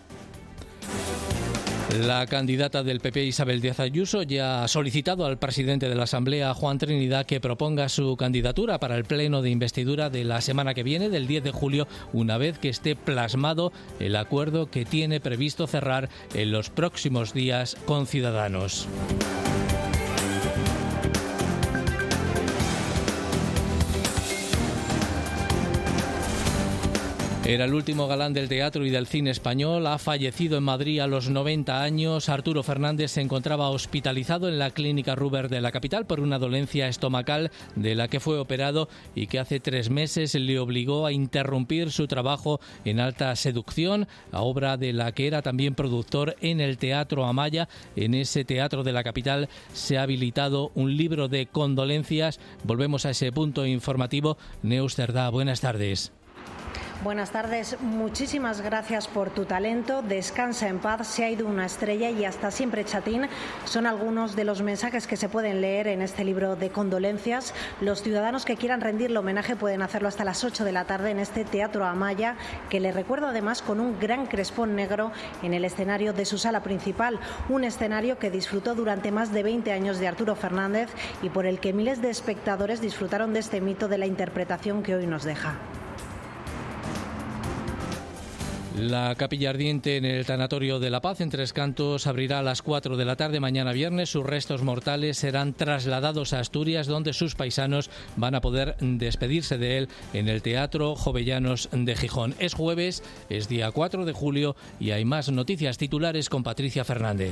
S2: La candidata del P P, Isabel Díaz Ayuso, ya ha solicitado al presidente de la Asamblea, Juan Trinidad, que proponga su candidatura para el pleno de investidura de la semana que viene, del diez de julio, una vez que esté plasmado el acuerdo que tiene previsto cerrar en los próximos días con Ciudadanos. Era el último galán del teatro y del cine español. Ha fallecido en Madrid a los noventa años. Arturo Fernández se encontraba hospitalizado en la clínica Ruber de la capital por una dolencia estomacal de la que fue operado y que hace tres meses le obligó a interrumpir su trabajo en Alta Seducción, a obra de la que era también productor en el Teatro Amaya. En ese teatro de la capital se ha habilitado un libro de condolencias. Volvemos a ese punto informativo. Neus Cerdá, buenas tardes.
S5: Buenas tardes, muchísimas gracias por tu talento, descansa en paz, se ha ido una estrella y hasta siempre, chatín, son algunos de los mensajes que se pueden leer en este libro de condolencias. Los ciudadanos que quieran rendirle homenaje pueden hacerlo hasta las ocho de la tarde en este Teatro Amaya, que le recuerdo además con un gran crespón negro en el escenario de su sala principal, un escenario que disfrutó durante más de veinte años de Arturo Fernández y por el que miles de espectadores disfrutaron de este mito de la interpretación que hoy nos deja.
S2: La capilla ardiente en el Tanatorio de la Paz en Tres Cantos abrirá a las cuatro de la tarde mañana viernes. Sus restos mortales serán trasladados a Asturias, donde sus paisanos van a poder despedirse de él en el Teatro Jovellanos de Gijón. Es jueves, es día cuatro de julio y hay más noticias titulares con Patricia Fernández.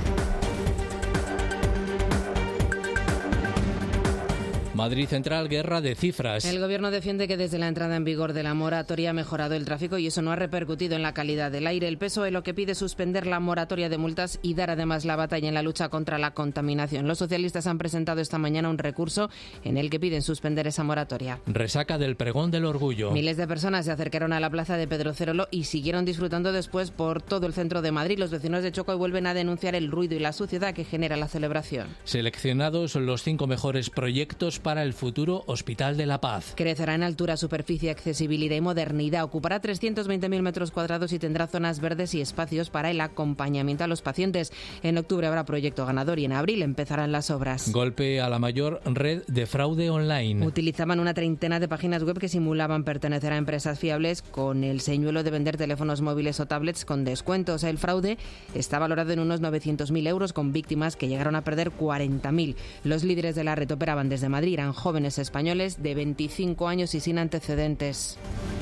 S2: Madrid Central, guerra de cifras.
S26: El Gobierno defiende que desde la entrada en vigor de la moratoria ha mejorado el tráfico y eso no ha repercutido en la calidad del aire. El P S O E lo que pide es suspender la moratoria de multas y dar además la batalla en la lucha contra la contaminación. Los socialistas han presentado esta mañana un recurso en el que piden suspender esa moratoria.
S2: Resaca del Pregón del Orgullo.
S26: Miles de personas se acercaron a la plaza de Pedro Cerolo y siguieron disfrutando después por todo el centro de Madrid. Los vecinos de Choco vuelven a denunciar el ruido y la suciedad que genera la celebración.
S2: Seleccionados los cinco mejores proyectos para el futuro Hospital de la Paz.
S26: Crecerá en altura, superficie, accesibilidad y modernidad. Ocupará trescientos veinte mil metros cuadrados y tendrá zonas verdes y espacios para el acompañamiento a los pacientes. En octubre habrá proyecto ganador y en abril empezarán las obras.
S2: Golpe a la mayor red de fraude online.
S26: Utilizaban una treintena de páginas web que simulaban pertenecer a empresas fiables con el señuelo de vender teléfonos móviles o tablets con descuentos. El fraude está valorado en unos novecientos mil euros, con víctimas que llegaron a perder cuarenta mil. Los líderes de la red operaban desde Madrid, eran jóvenes españoles de veinticinco años y sin antecedentes.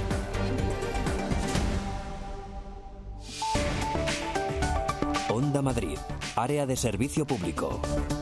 S1: Onda Madrid, área de servicio público.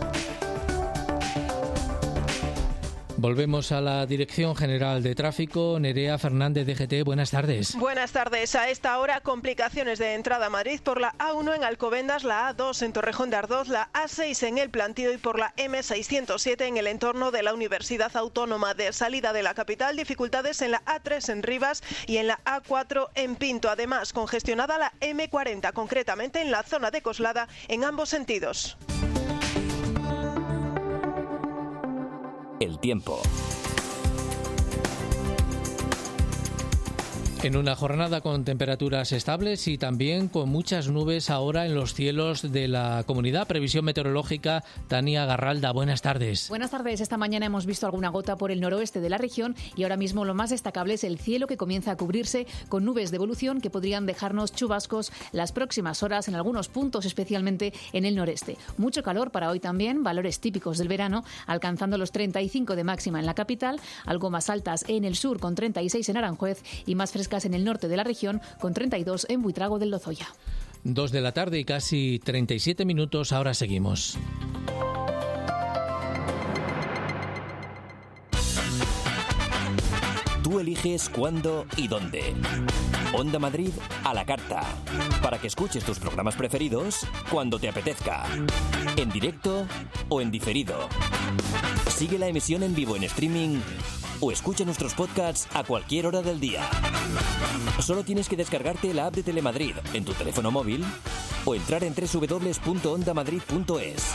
S2: Volvemos a la Dirección General de Tráfico. Nerea Fernández, D G T, buenas tardes.
S6: Buenas tardes. A esta hora, complicaciones de entrada a Madrid por la A uno en Alcobendas, la A dos en Torrejón de Ardoz, la A seis en El Plantío y por la M seiscientos siete en el entorno de la Universidad Autónoma. De salida de la capital, dificultades en la A tres en Rivas y en la A cuatro en Pinto. Además, congestionada la M cuarenta, concretamente en la zona de Coslada, en ambos sentidos.
S1: El tiempo.
S2: En una jornada con temperaturas estables y también con muchas nubes ahora en los cielos de la comunidad. Previsión meteorológica, Tania Garralda, buenas tardes.
S7: Buenas tardes. Esta mañana hemos visto alguna gota por el noroeste de la región y ahora mismo lo más destacable es el cielo, que comienza a cubrirse con nubes de evolución que podrían dejarnos chubascos las próximas horas en algunos puntos, especialmente en el noreste. Mucho calor para hoy también, valores típicos del verano, alcanzando los treinta y cinco de máxima en la capital, algo más altas en el sur con treinta y seis en Aranjuez y más frescas en el norte de la región con treinta y dos en Buitrago del Lozoya.
S2: Dos de la tarde y casi treinta y siete minutos, ahora seguimos.
S1: Tú eliges cuándo y dónde. Onda Madrid a la carta. Para que escuches tus programas preferidos cuando te apetezca. En directo o en diferido. Sigue la emisión en vivo en streaming o escucha nuestros podcasts a cualquier hora del día. Solo tienes que descargarte la app de Telemadrid en tu teléfono móvil o entrar en doble u doble u doble u punto onda madrid punto es.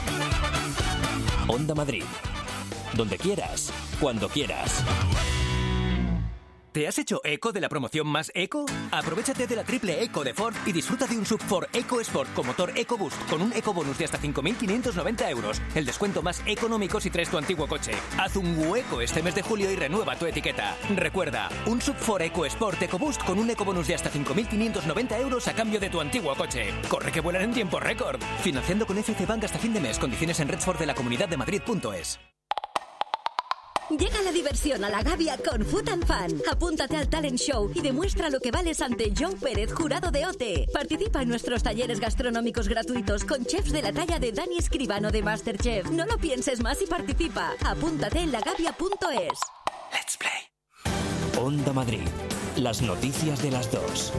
S1: Onda Madrid. Donde quieras, cuando quieras.
S8: ¿Te has hecho eco de la promoción más eco? Aprovechate de la triple eco de Ford y disfruta de un sub cuatro EcoSport con motor EcoBoost con un ecobonus de hasta cinco mil quinientos noventa euros. El descuento más económico si traes tu antiguo coche. Haz un hueco este mes de julio y renueva tu etiqueta. Recuerda, un sub cuatro EcoSport EcoBoost con un ecobonus de hasta cinco mil quinientos noventa euros a cambio de tu antiguo coche. Corre que vuelan en tiempo récord. Financiando con F C Bank hasta fin de mes. Condiciones en Redford de la Comunidad de Madrid punto es.
S9: Llega la diversión a La Gavia con Food and Fun. Apúntate al talent show y demuestra lo que vales ante Joe Pérez, jurado de O T E. Participa en nuestros talleres gastronómicos gratuitos con chefs de la talla de Dani Escribano de MasterChef. No lo pienses más y participa. Apúntate en lagavia punto es.
S1: Let's play. Onda Madrid. Las noticias de las dos.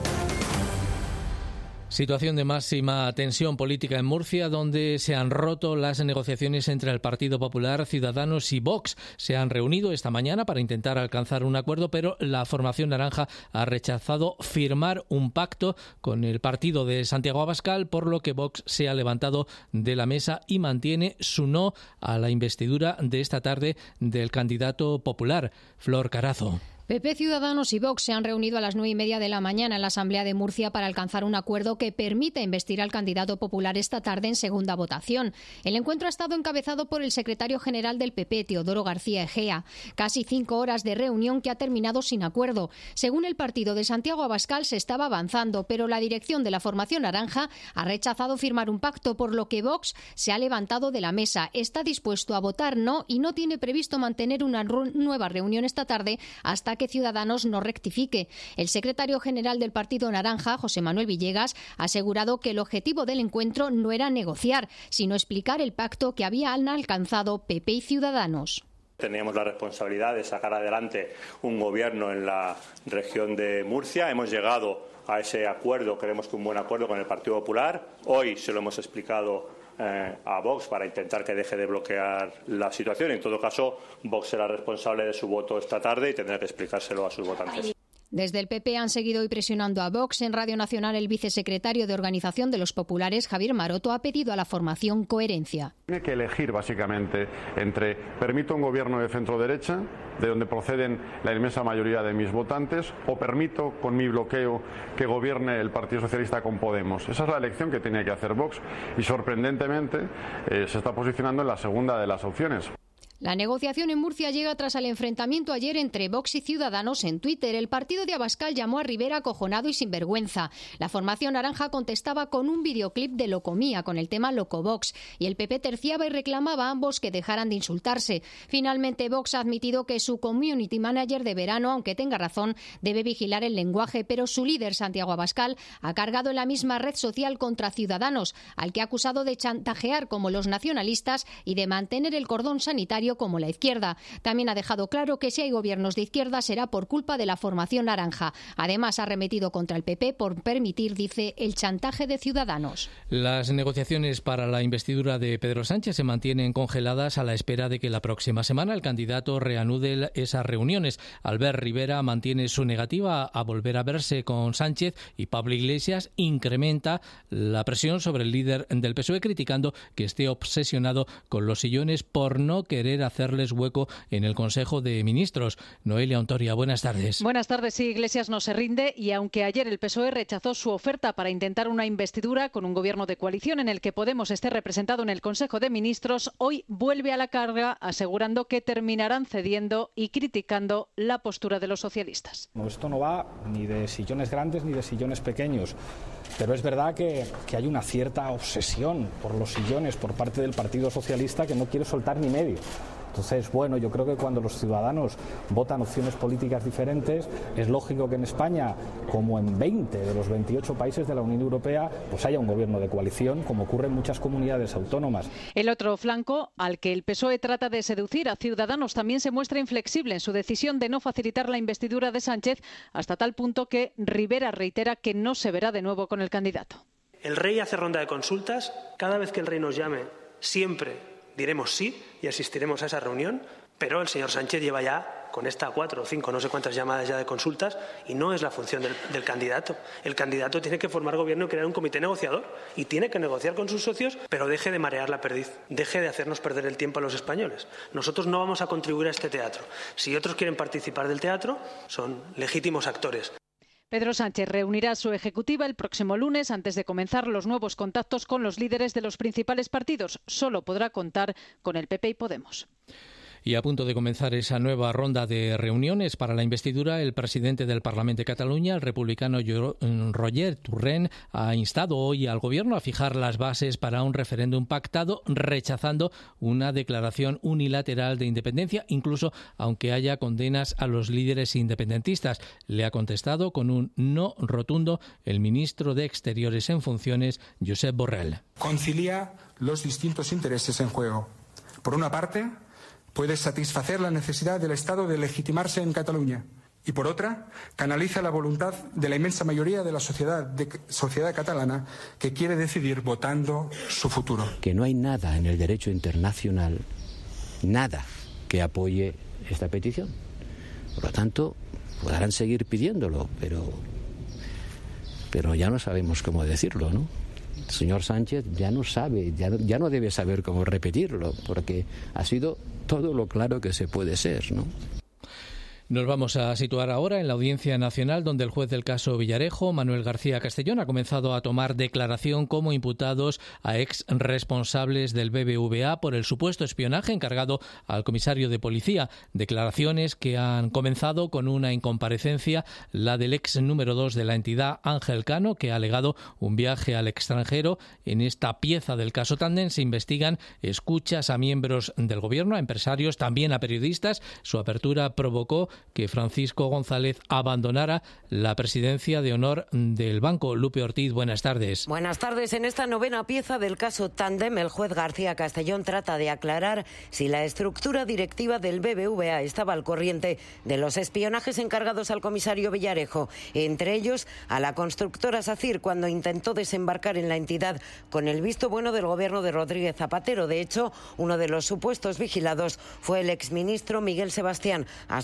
S2: Situación de máxima tensión política en Murcia, donde se han roto las negociaciones entre el Partido Popular, Ciudadanos y Vox. Se han reunido esta mañana para intentar alcanzar un acuerdo, pero la formación naranja ha rechazado firmar un pacto con el partido de Santiago Abascal, por lo que Vox se ha levantado de la mesa y mantiene su no a la investidura de esta tarde del candidato popular, Flor Carazo.
S10: P P, Ciudadanos y Vox se han reunido a las nueve y media de la mañana en la Asamblea de Murcia para alcanzar un acuerdo que permite investir al candidato popular esta tarde en segunda votación. El encuentro ha estado encabezado por el secretario general del P P, Teodoro García Egea. Casi cinco horas de reunión que ha terminado sin acuerdo. Según el partido de Santiago Abascal, se estaba avanzando, pero la dirección de la formación naranja ha rechazado firmar un pacto, por lo que Vox se ha levantado de la mesa. Está dispuesto a votar no y no tiene previsto mantener una nueva reunión esta tarde hasta que Ciudadanos no rectifique. El secretario general del Partido Naranja, José Manuel Villegas, ha asegurado que el objetivo del encuentro no era negociar, sino explicar el pacto que habían alcanzado P P y Ciudadanos.
S11: Teníamos la responsabilidad de sacar adelante un gobierno en la región de Murcia. Hemos llegado a ese acuerdo, creemos que un buen acuerdo con el Partido Popular. Hoy se lo hemos explicado Eh, a Vox para intentar que deje de bloquear la situación. En todo caso, Vox será responsable de su voto esta tarde y tendrá que explicárselo a sus votantes.
S10: Desde el P P han seguido hoy presionando a Vox. En Radio Nacional, el vicesecretario de Organización de los Populares, Javier Maroto, ha pedido a la formación coherencia.
S12: Tiene que elegir básicamente entre permito un gobierno de centro-derecha, de donde proceden la inmensa mayoría de mis votantes, o permito con mi bloqueo que gobierne el Partido Socialista con Podemos. Esa es la elección que tiene que hacer Vox y sorprendentemente eh, se está posicionando en la segunda de las opciones.
S10: La negociación en Murcia llega tras el enfrentamiento ayer entre Vox y Ciudadanos en Twitter. El partido de Abascal llamó a Rivera acojonado y sinvergüenza. La formación naranja contestaba con un videoclip de Locomía con el tema Locovox y el P P terciaba y reclamaba a ambos que dejaran de insultarse. Finalmente, Vox ha admitido que su community manager de verano, aunque tenga razón, debe vigilar el lenguaje, pero su líder, Santiago Abascal, ha cargado en la misma red social contra Ciudadanos, al que ha acusado de chantajear como los nacionalistas y de mantener el cordón sanitario como la izquierda. También ha dejado claro que si hay gobiernos de izquierda será por culpa de la formación naranja. Además, ha arremetido contra el P P por permitir, dice, el chantaje de Ciudadanos.
S2: Las negociaciones para la investidura de Pedro Sánchez se mantienen congeladas a la espera de que la próxima semana el candidato reanude esas reuniones. Albert Rivera mantiene su negativa a volver a verse con Sánchez y Pablo Iglesias incrementa la presión sobre el líder del P S O E, criticando que esté obsesionado con los sillones por no querer hacerles hueco en el Consejo de Ministros. Noelia Ontoria, buenas tardes.
S13: Buenas tardes. Sí, Iglesias no se rinde y aunque ayer el P S O E rechazó su oferta para intentar una investidura con un gobierno de coalición en el que Podemos esté representado en el Consejo de Ministros, hoy vuelve a la carga asegurando que terminarán cediendo y criticando la postura de los socialistas.
S14: No, esto no va ni de sillones grandes ni de sillones pequeños, pero es verdad que, que hay una cierta obsesión por los sillones por parte del Partido Socialista que no quiere soltar ni medio. Entonces, bueno, yo creo que cuando los ciudadanos votan opciones políticas diferentes, es lógico que en España, como en veinte de los veintiocho países de la Unión Europea, pues haya un gobierno de coalición, como ocurre en muchas comunidades autónomas.
S13: El otro flanco, al que el P S O E trata de seducir a Ciudadanos, también se muestra inflexible en su decisión de no facilitar la investidura de Sánchez, hasta tal punto que Rivera reitera que no se verá de nuevo con el candidato.
S15: El rey hace ronda de consultas, cada vez que el rey nos llame, siempre diremos sí y asistiremos a esa reunión, pero el señor Sánchez lleva ya con esta cuatro o cinco, no sé cuántas llamadas ya de consultas, y no es la función del, del candidato. El candidato tiene que formar gobierno y crear un comité negociador y tiene que negociar con sus socios, pero deje de marear la perdiz, deje de hacernos perder el tiempo a los españoles. Nosotros no vamos a contribuir a este teatro. Si otros quieren participar del teatro, son legítimos actores.
S13: Pedro Sánchez reunirá a su ejecutiva el próximo lunes antes de comenzar los nuevos contactos con los líderes de los principales partidos. Solo podrá contar con el P P y Podemos.
S2: Y a punto de comenzar esa nueva ronda de reuniones para la investidura, el presidente del Parlamento de Cataluña, el republicano Roger Torrent, ha instado hoy al Gobierno a fijar las bases para un referéndum pactado, rechazando una declaración unilateral de independencia, incluso aunque haya condenas a los líderes independentistas. Le ha contestado con un no rotundo el ministro de Exteriores en funciones, Josep Borrell.
S16: Concilia los distintos intereses en juego. Por una parte, puede satisfacer la necesidad del Estado de legitimarse en Cataluña y, por otra, canaliza la voluntad de la inmensa mayoría de la sociedad, de, sociedad catalana que quiere decidir votando su futuro.
S18: Que no hay nada en el derecho internacional, nada que apoye esta petición. Por lo tanto, podrán seguir pidiéndolo, pero, pero ya no sabemos cómo decirlo, ¿no? El señor Sánchez ya no sabe, ya, ya no debe saber cómo repetirlo, porque ha sido todo lo claro que se puede ser, ¿no?
S2: Nos vamos a situar ahora en la Audiencia Nacional, donde el juez del caso Villarejo, Manuel García Castellón, ha comenzado a tomar declaración como imputados a ex responsables del B B V A por el supuesto espionaje encargado al comisario de policía. Declaraciones que han comenzado con una incomparecencia, la del ex número dos de la entidad, Ángel Cano, que ha alegado un viaje al extranjero. En esta pieza del caso Tandem se investigan escuchas a miembros del gobierno, a empresarios, también a periodistas. Su apertura provocó que Francisco González abandonara la presidencia de honor del banco. Lupe Ortiz, buenas tardes.
S19: Buenas tardes. En esta novena pieza del caso Tandem, el juez García Castellón trata de aclarar si la estructura directiva del B B V A estaba al corriente de los espionajes encargados al comisario Villarejo, entre ellos a la constructora SACIR, cuando intentó desembarcar en la entidad con el visto bueno del gobierno de Rodríguez Zapatero. De hecho, uno de los supuestos vigilados fue el exministro Miguel Sebastián, asesor económico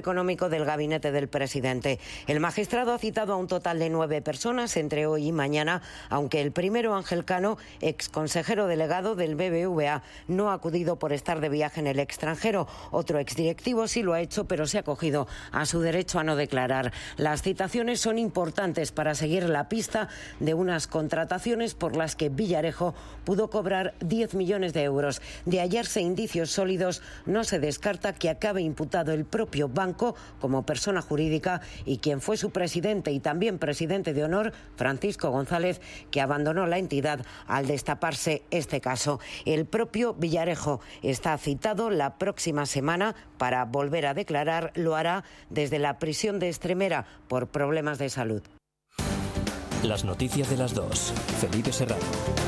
S19: económico del gabinete del presidente. El magistrado ha citado a un total de nueve personas entre hoy y mañana, aunque el primero, Ángel Cano, ex consejero delegado del B B V A, no ha acudido por estar de viaje en el extranjero. Otro exdirectivo sí lo ha hecho, pero se ha acogido a su derecho a no declarar. Las citaciones son importantes para seguir la pista de unas contrataciones por las que Villarejo pudo cobrar diez millones de euros. De hallarse indicios sólidos, no se descarta que acabe imputado el propio banco como persona jurídica y quien fue su presidente y también presidente de honor, Francisco González, que abandonó la entidad al destaparse este caso. El propio Villarejo está citado la próxima semana para volver a declarar. Lo hará desde la prisión de Extremera por problemas de salud.
S1: Las noticias de las dos. Felipe Serrano.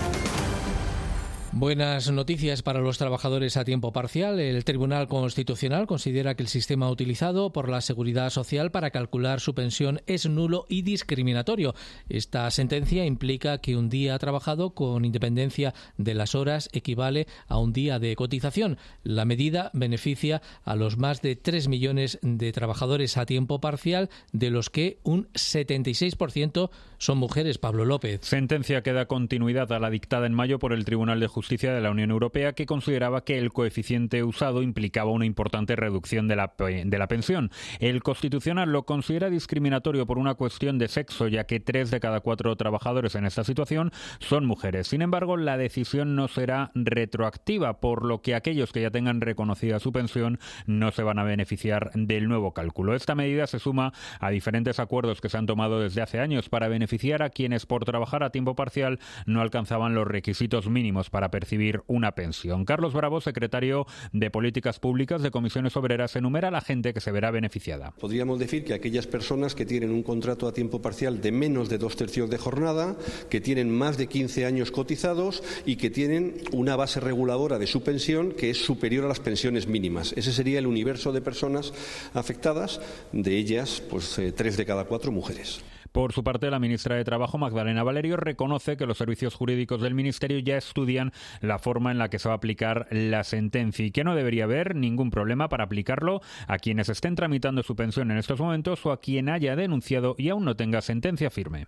S2: Buenas noticias para los trabajadores a tiempo parcial. El Tribunal Constitucional considera que el sistema utilizado por la Seguridad Social para calcular su pensión es nulo y discriminatorio. Esta sentencia implica que un día trabajado, con independencia de las horas, equivale a un día de cotización. La medida beneficia a los más de tres millones de trabajadores a tiempo parcial, de los que un setenta y seis por ciento son mujeres. Pablo López.
S17: Sentencia que da continuidad a la dictada en mayo por el Tribunal de Justicia Justicia de la Unión Europea, que consideraba que el coeficiente usado implicaba una importante reducción de la, de la pensión. El Constitucional lo considera discriminatorio por una cuestión de sexo, ya que tres de cada cuatro trabajadores en esta situación son mujeres. Sin embargo, la decisión no será retroactiva, por lo que aquellos que ya tengan reconocida su pensión no se van a beneficiar del nuevo cálculo. Esta medida se suma a diferentes acuerdos que se han tomado desde hace años para beneficiar a quienes por trabajar a tiempo parcial no alcanzaban los requisitos mínimos para percibir una pensión. Carlos Bravo, secretario de Políticas Públicas de Comisiones Obreras, enumera a la gente que se verá beneficiada.
S20: Podríamos decir que aquellas personas que tienen un contrato a tiempo parcial de menos de dos tercios de jornada, que tienen más de quince años cotizados y que tienen una base reguladora de su pensión que es superior a las pensiones mínimas. Ese sería el universo de personas afectadas, de ellas, pues eh, tres de cada cuatro mujeres.
S17: Por su parte, la ministra de Trabajo, Magdalena Valerio, reconoce que los servicios jurídicos del Ministerio ya estudian la forma en la que se va a aplicar la sentencia y que no debería haber ningún problema para aplicarlo a quienes estén tramitando su pensión en estos momentos o a quien haya denunciado y aún no tenga sentencia firme.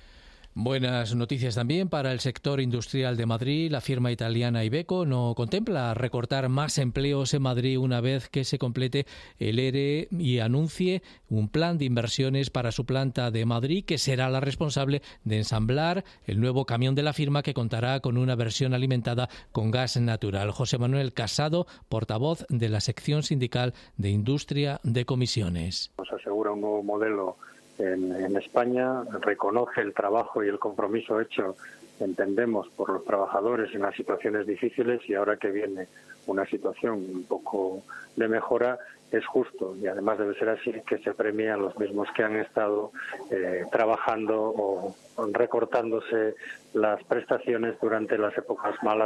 S2: Buenas noticias también para el sector industrial de Madrid. La firma italiana Iveco no contempla recortar más empleos en Madrid una vez que se complete el E R E y anuncie un plan de inversiones para su planta de Madrid, que será la responsable de ensamblar el nuevo camión de la firma, que contará con una versión alimentada con gas natural. José Manuel Casado, portavoz de la sección sindical de Industria de Comisiones.
S21: Nos asegura un nuevo modelo En, en España, reconoce el trabajo y el compromiso hecho, entendemos, por los trabajadores en las situaciones difíciles, y ahora que viene una situación un poco de mejora, es justo, y además debe ser así, que se premie a los mismos que han estado eh, trabajando o recortándose las prestaciones durante las épocas malas.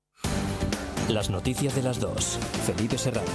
S1: Las noticias de las dos. Felipe Serrano.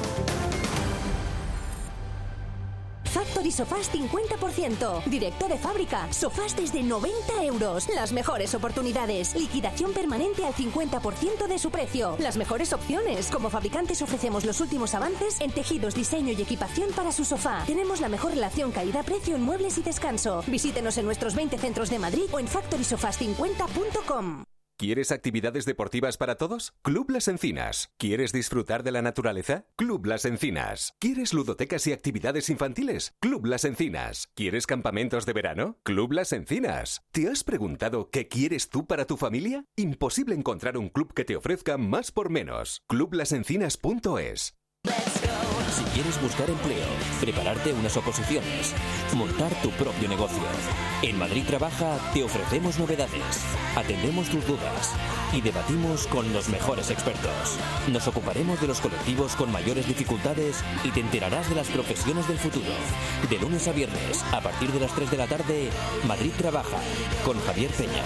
S9: Factory Sofás cincuenta por ciento. Directo de fábrica. Sofás desde noventa euros. Las mejores oportunidades. Liquidación permanente al cincuenta por ciento de su precio. Las mejores opciones. Como fabricantes ofrecemos los últimos avances en tejidos, diseño y equipación para su sofá. Tenemos la mejor relación calidad-precio en muebles y descanso. Visítenos en nuestros veinte centros de Madrid o en factory sofás cincuenta punto com.
S22: ¿Quieres actividades deportivas para todos? Club Las Encinas. ¿Quieres disfrutar de la naturaleza? Club Las Encinas. ¿Quieres ludotecas y actividades infantiles? Club Las Encinas. ¿Quieres campamentos de verano? Club Las Encinas. ¿Te has preguntado qué quieres tú para tu familia? Imposible encontrar un club que te ofrezca más por menos. club las encinas punto es.
S1: Si quieres buscar empleo, prepararte unas oposiciones, montar tu propio negocio, en Madrid Trabaja te ofrecemos novedades, atendemos tus dudas y debatimos con los mejores expertos. Nos ocuparemos de los colectivos con mayores dificultades y te enterarás de las profesiones del futuro. De lunes a viernes, a partir de las tres de la tarde, Madrid Trabaja, con Javier Peña.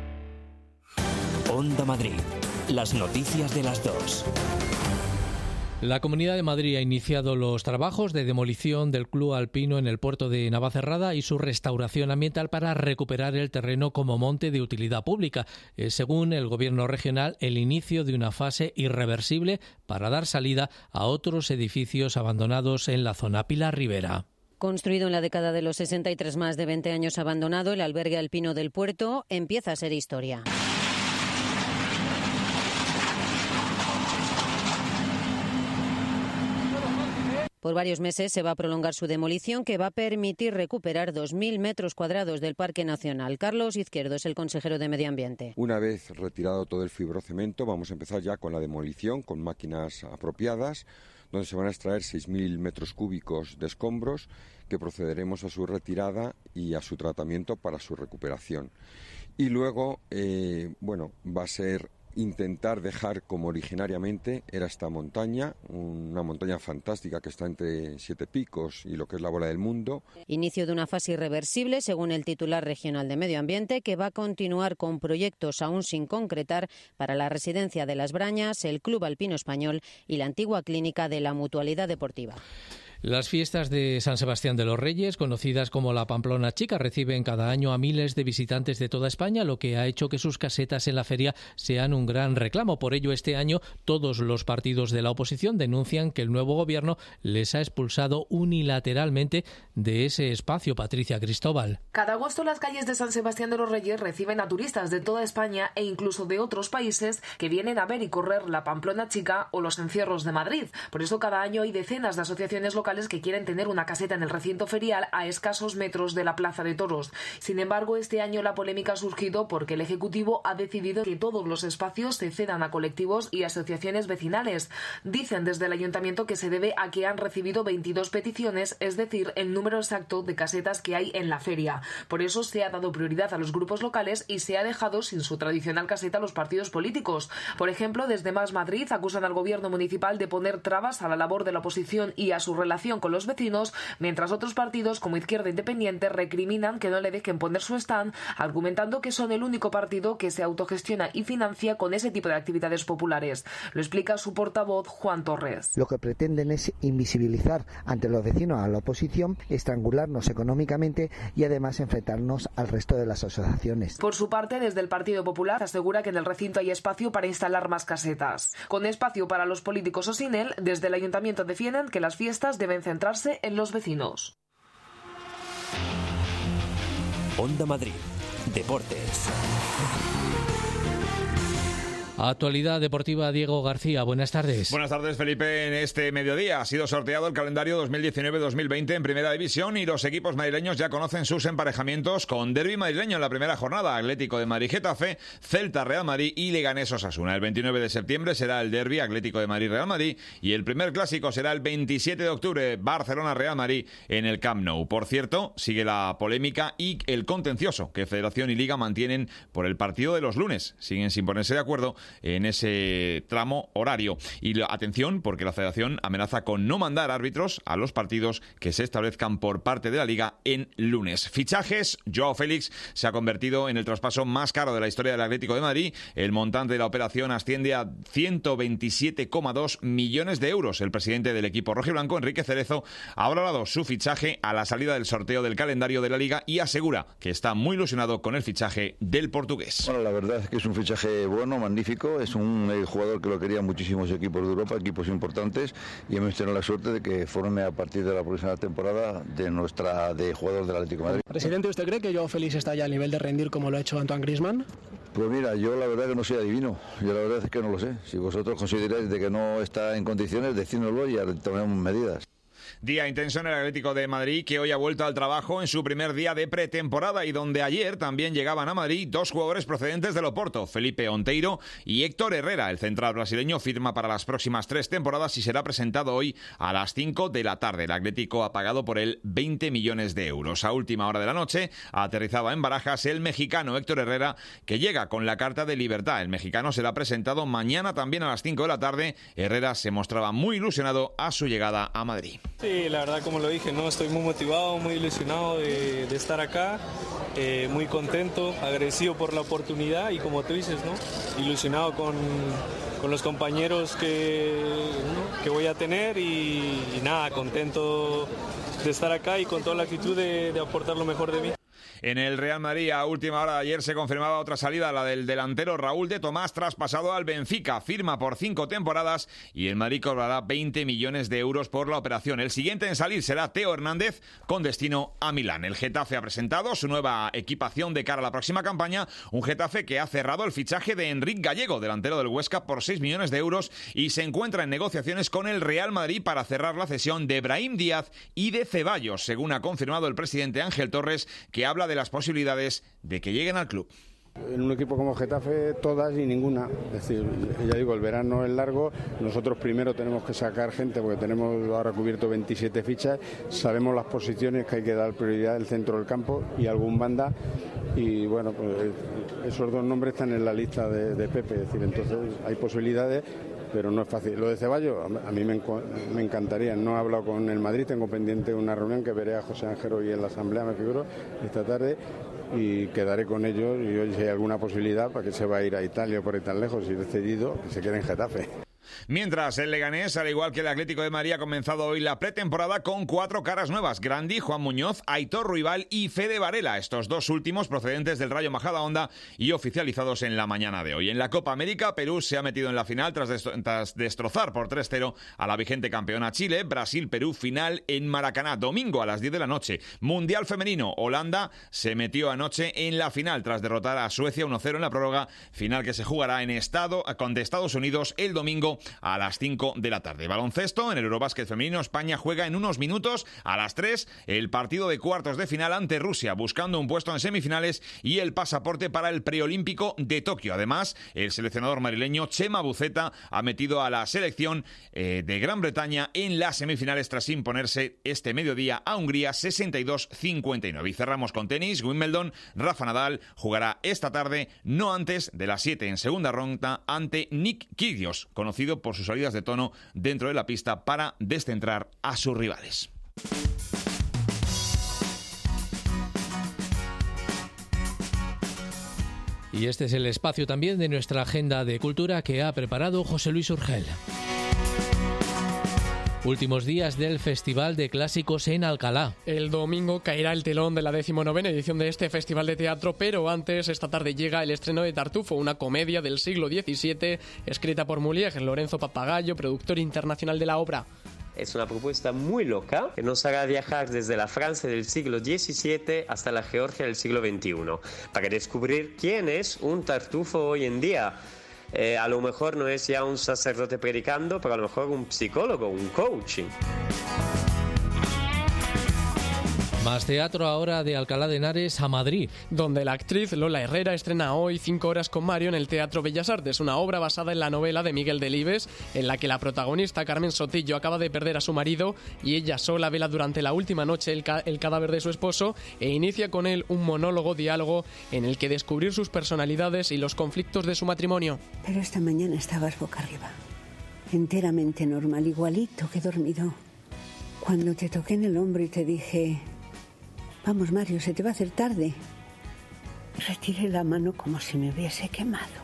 S1: Onda Madrid. Las noticias de las dos.
S2: La Comunidad de Madrid ha iniciado los trabajos de demolición del Club Alpino en el puerto de Navacerrada y su restauración ambiental para recuperar el terreno como monte de utilidad pública. Es, según el Gobierno regional, el inicio de una fase irreversible para dar salida a otros edificios abandonados en la zona. Pilar Rivera.
S3: Construido en la década de los sesenta y tras más de veinte años abandonado, el albergue alpino del puerto empieza a ser historia. Por varios meses se va a prolongar su demolición, que va a permitir recuperar dos mil metros cuadrados del Parque Nacional. Carlos Izquierdo es el consejero de Medio Ambiente.
S4: Una vez retirado todo el fibrocemento, vamos a empezar ya con la demolición, con máquinas apropiadas, donde se van a extraer seis mil metros cúbicos de escombros, que procederemos a su retirada y a su tratamiento para su recuperación. Y luego, eh, bueno, va a ser intentar dejar como originariamente era esta montaña, una montaña fantástica que está entre Siete Picos y lo que es la Bola del Mundo.
S3: Inicio de una fase irreversible, según el titular regional de Medio Ambiente, que va a continuar con proyectos aún sin concretar para la residencia de Las Brañas, el Club Alpino Español y la antigua clínica de la Mutualidad Deportiva.
S2: Las fiestas de San Sebastián de los Reyes, conocidas como la Pamplona Chica, reciben cada año a miles de visitantes de toda España, lo que ha hecho que sus casetas en la feria sean un gran reclamo. Por ello, este año todos los partidos de la oposición denuncian que el nuevo gobierno les ha expulsado unilateralmente de ese espacio. Patricia Cristóbal.
S5: Cada agosto las calles de San Sebastián de los Reyes reciben a turistas de toda España e incluso de otros países que vienen a ver y correr la Pamplona Chica o los encierros de Madrid. Por eso cada año hay decenas de asociaciones locales que quieren tener una caseta en el recinto ferial a escasos metros de la Plaza de Toros. Sin embargo, este año la polémica ha surgido porque el Ejecutivo ha decidido que todos los espacios se cedan a colectivos y asociaciones vecinales. Dicen desde el Ayuntamiento que se debe a que han recibido veintidós peticiones, es decir, el número exacto de casetas que hay en la feria. Por eso se ha dado prioridad a los grupos locales y se ha dejado sin su tradicional caseta a los partidos políticos. Por ejemplo, desde Más Madrid acusan al gobierno municipal de poner trabas a la labor de la oposición y a su relación con los vecinos, mientras otros partidos como Izquierda Independiente recriminan que no le dejen poner su stand, argumentando que son el único partido que se autogestiona y financia con ese tipo de actividades populares. Lo explica su portavoz, Juan Torres.
S23: Lo que pretenden es invisibilizar ante los vecinos a la oposición, estrangularnos económicamente y además enfrentarnos al resto de las asociaciones.
S5: Por su parte, desde el Partido Popular asegura que en el recinto hay espacio para instalar más casetas. Con espacio para los políticos o sin él, desde el Ayuntamiento defienden que las fiestas deben centrarse en los vecinos.
S1: Onda Madrid. Deportes.
S2: Actualidad deportiva, Diego García. Buenas tardes.
S24: Buenas tardes, Felipe. En este mediodía ha sido sorteado el calendario dos mil diecinueve dos mil veinte en Primera División y los equipos madrileños ya conocen sus emparejamientos con derbi madrileño en la primera jornada. Atlético de Madrid-Getafe, Celta-Real Madrid y Leganés-Osasuna. El veintinueve de septiembre será el derbi Atlético de Madrid-Real Madrid y el primer clásico será el veintisiete de octubre, Barcelona-Real Madrid en el Camp Nou. Por cierto, sigue la polémica y el contencioso que Federación y Liga mantienen por el partido de los lunes. Siguen sin ponerse de acuerdo en ese tramo horario. Y la, atención, porque la Federación amenaza con no mandar árbitros a los partidos que se establezcan por parte de la Liga en lunes. Fichajes, Joao Félix se ha convertido en el traspaso más caro de la historia del Atlético de Madrid. El montante de la operación asciende a ciento veintisiete coma dos millones de euros. El presidente del equipo rojiblanco, Enrique Cerezo, ha valorado su fichaje a la salida del sorteo del calendario de la Liga y asegura que está muy ilusionado con el fichaje del portugués.
S25: Bueno, la verdad es que es un fichaje bueno, magnífico. Es un eh, jugador que lo querían muchísimos equipos de Europa, equipos importantes, y hemos tenido la suerte de que forme a partir de la próxima temporada de nuestra de jugador del Atlético de Madrid.
S27: Presidente, ¿usted cree que Joao Félix está ya al nivel de rendir como lo ha hecho Antoine Griezmann?
S25: Pues mira, yo la verdad que no soy adivino, yo la verdad es que no lo sé. Si vosotros consideráis de que no está en condiciones, decídnoslo y tomemos medidas.
S24: Día intenso en el Atlético de Madrid, que hoy ha vuelto al trabajo en su primer día de pretemporada y donde ayer también llegaban a Madrid dos jugadores procedentes del Oporto, Felipe Onteiro y Héctor Herrera. El central brasileño firma para las próximas tres temporadas y será presentado hoy a las cinco de la tarde. El Atlético ha pagado por él veinte millones de euros. A última hora de la noche aterrizaba en Barajas el mexicano Héctor Herrera, que llega con la carta de libertad. El mexicano será presentado mañana también a las cinco de la tarde. Herrera se mostraba muy ilusionado a su llegada a Madrid.
S6: Sí, la verdad, como lo dije, no, estoy muy motivado, muy ilusionado de, de estar acá, eh, muy contento, agradecido por la oportunidad y como tú dices, ¿no? Ilusionado con, con los compañeros que, ¿no? que voy a tener y, y nada, contento de estar acá y con toda la actitud de, de aportar lo mejor de mí.
S24: En el Real Madrid, a última hora de ayer, se confirmaba otra salida, la del delantero Raúl de Tomás, traspasado al Benfica. Firma por cinco temporadas y el Madrid cobrará veinte millones de euros por la operación. El siguiente en salir será Teo Hernández, con destino a Milán. El Getafe ha presentado su nueva equipación de cara a la próxima campaña. Un Getafe que ha cerrado el fichaje de Enric Gallego, delantero del Huesca, por seis millones de euros y se encuentra en negociaciones con el Real Madrid para cerrar la cesión de Brahim Díaz y de Ceballos, según ha confirmado el presidente Ángel Torres, que habla de las posibilidades de que lleguen al club.
S7: En un equipo como Getafe, todas y ninguna. Es decir, ya digo, el verano es largo. Nosotros primero tenemos que sacar gente porque tenemos ahora cubierto veintisiete fichas. Sabemos las posiciones que hay que dar prioridad del centro del campo y algún banda. Y bueno, pues esos dos nombres están en la lista de, de Pepe. Es decir, entonces hay posibilidades, pero no es fácil. Lo de Ceballos, a mí me, me encantaría. No he hablado con el Madrid, tengo pendiente una reunión que veré a José Ángel hoy en la asamblea, me figuro, esta tarde, y quedaré con ellos y hoy si hay alguna posibilidad para que se va a ir a Italia o por ahí tan lejos y decidido que se quede en Getafe.
S24: Mientras, el Leganés, al igual que el Atlético de Madrid, ha comenzado hoy la pretemporada con cuatro caras nuevas: Grandi, Juan Muñoz, Aitor Ruibal y Fede Varela, estos dos últimos procedentes del Rayo Majadahonda y oficializados en la mañana de hoy. En la Copa América, Perú se ha metido en la final tras, destro- tras destrozar por tres cero a la vigente campeona Chile. Brasil-Perú, final en Maracaná, domingo a las diez de la noche. Mundial femenino, Holanda se metió anoche en la final tras derrotar a Suecia uno cero en la prórroga, final que se jugará en estado contra Estados Unidos el domingo a las cinco de la tarde. Baloncesto, en el Eurobásquet femenino, España juega en unos minutos a las tres el partido de cuartos de final ante Rusia, buscando un puesto en semifinales y el pasaporte para el preolímpico de Tokio. Además, el seleccionador madrileño Chema Buceta ha metido a la selección eh, de Gran Bretaña en las semifinales tras imponerse este mediodía a Hungría sesenta y dos cincuenta y nueve. Y cerramos con tenis. Wimbledon, Rafa Nadal jugará esta tarde, no antes de las siete, en segunda ronda ante Nick Kyrgios, conocido por sus salidas de tono dentro de la pista para descentrar a sus rivales.
S2: Y este es el espacio también de nuestra agenda de cultura que ha preparado José Luis Urgel. Últimos días del Festival de Clásicos en Alcalá.
S27: El domingo caerá el telón de la decimonovena edición de este festival de teatro, pero antes, esta tarde llega el estreno de Tartufo, una comedia del siglo diecisiete, escrita por Molière, Lorenzo Papagayo, productor internacional de la obra.
S8: Es una propuesta muy loca que nos hará viajar desde la Francia del siglo diecisiete hasta la Georgia del siglo veintiuno, para descubrir quién es un Tartufo hoy en día. Eh, a lo mejor no es ya un sacerdote predicando, pero a lo mejor un psicólogo, un coaching.
S2: Más teatro ahora de Alcalá de Henares a Madrid,
S27: donde la actriz Lola Herrera estrena hoy Cinco horas con Mario en el Teatro Bellas Artes, una obra basada en la novela de Miguel Delibes, en la que la protagonista Carmen Sotillo acaba de perder a su marido y ella sola vela durante la última noche el, ca- el cadáver de su esposo e inicia con él un monólogo diálogo en el que descubrir sus personalidades y los conflictos de su matrimonio.
S10: Pero esta mañana estabas boca arriba, enteramente normal, igualito que dormido. Cuando te toqué en el hombro y te dije: vamos, Mario, se te va a hacer tarde, retiré la mano como si me hubiese quemado.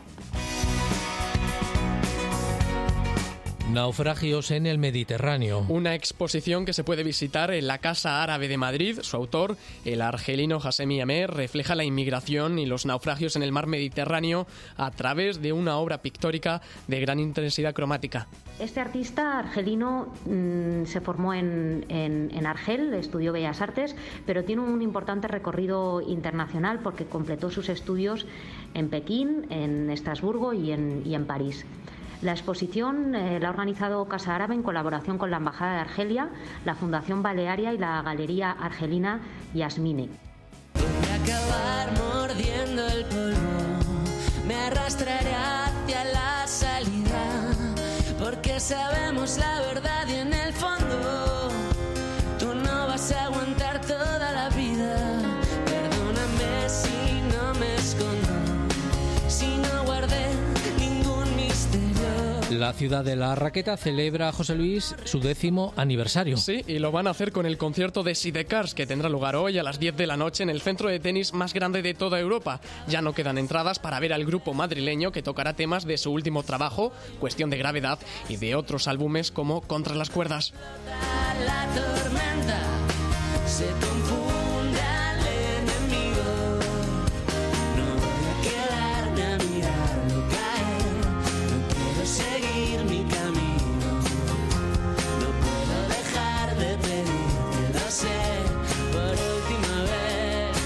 S2: Naufragios en el Mediterráneo.
S27: Una exposición que se puede visitar en la Casa Árabe de Madrid. Su autor, el argelino Hassemi Amer, refleja la inmigración y los naufragios en el mar Mediterráneo a través de una obra pictórica de gran intensidad cromática.
S11: Este artista argelino mmm, se formó en, en, en Argel, estudió Bellas Artes, pero tiene un importante recorrido internacional porque completó sus estudios en Pekín, en Estrasburgo y en, y en París. La exposición eh, la ha organizado Casa Árabe en colaboración con la Embajada de Argelia, la Fundación Balearia y la Galería Argelina Yasmine.
S12: Voy a acabar mordiendo el polvo, me arrastraré hacia la salida, porque sabemos la verdad y en el fondo tú no vas a aguantar toda la vida. Perdóname si no me escondo, si no guardé ningún misterio.
S2: La La ciudad de la raqueta celebra, José Luis, su décimo aniversario.
S27: Sí, y lo van a hacer con el concierto de Sidecars, que tendrá lugar hoy a las diez de la noche en el centro de tenis más grande de toda Europa. Ya no quedan entradas para ver al grupo madrileño, que tocará temas de su último trabajo, Cuestión de Gravedad, y de otros álbumes como Contra las cuerdas.
S12: La tormenta se confunde al enemigo. No voy a quedarme a mirarlo caer. No quiero seguir mi camino. No puedo dejar de pedirte, lo sé, por última vez.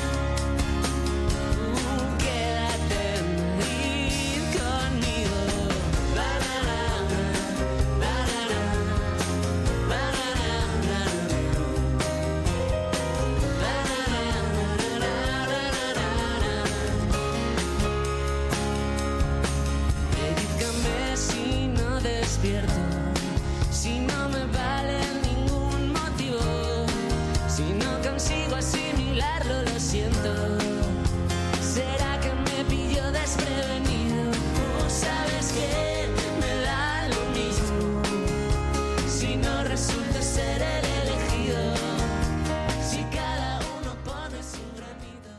S12: Uh, quédate en Madrid conmigo. Banana, banana, banana, Dedícame si no despierto, si no me vale ningún motivo, si no consigo asimilarlo, lo siento. ¿Será que me pilló desprevenido? ¿O sabes que me da lo mismo? Si no resulta ser el elegido, si cada uno pone su granito.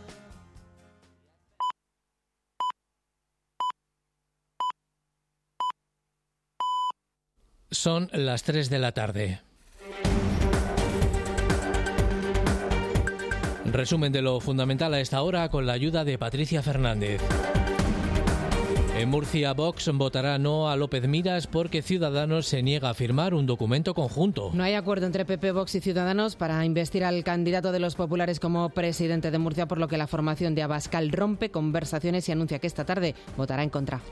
S2: Son las tres de la tarde. Resumen de lo fundamental a esta hora con la ayuda de Patricia Fernández. En Murcia, Vox votará no a López Miras porque Ciudadanos se niega a firmar un documento conjunto.
S13: No hay acuerdo entre P P, Vox y Ciudadanos para investir al candidato de los populares como presidente de Murcia, por lo que la formación de Abascal rompe conversaciones y anuncia que esta tarde votará en contra.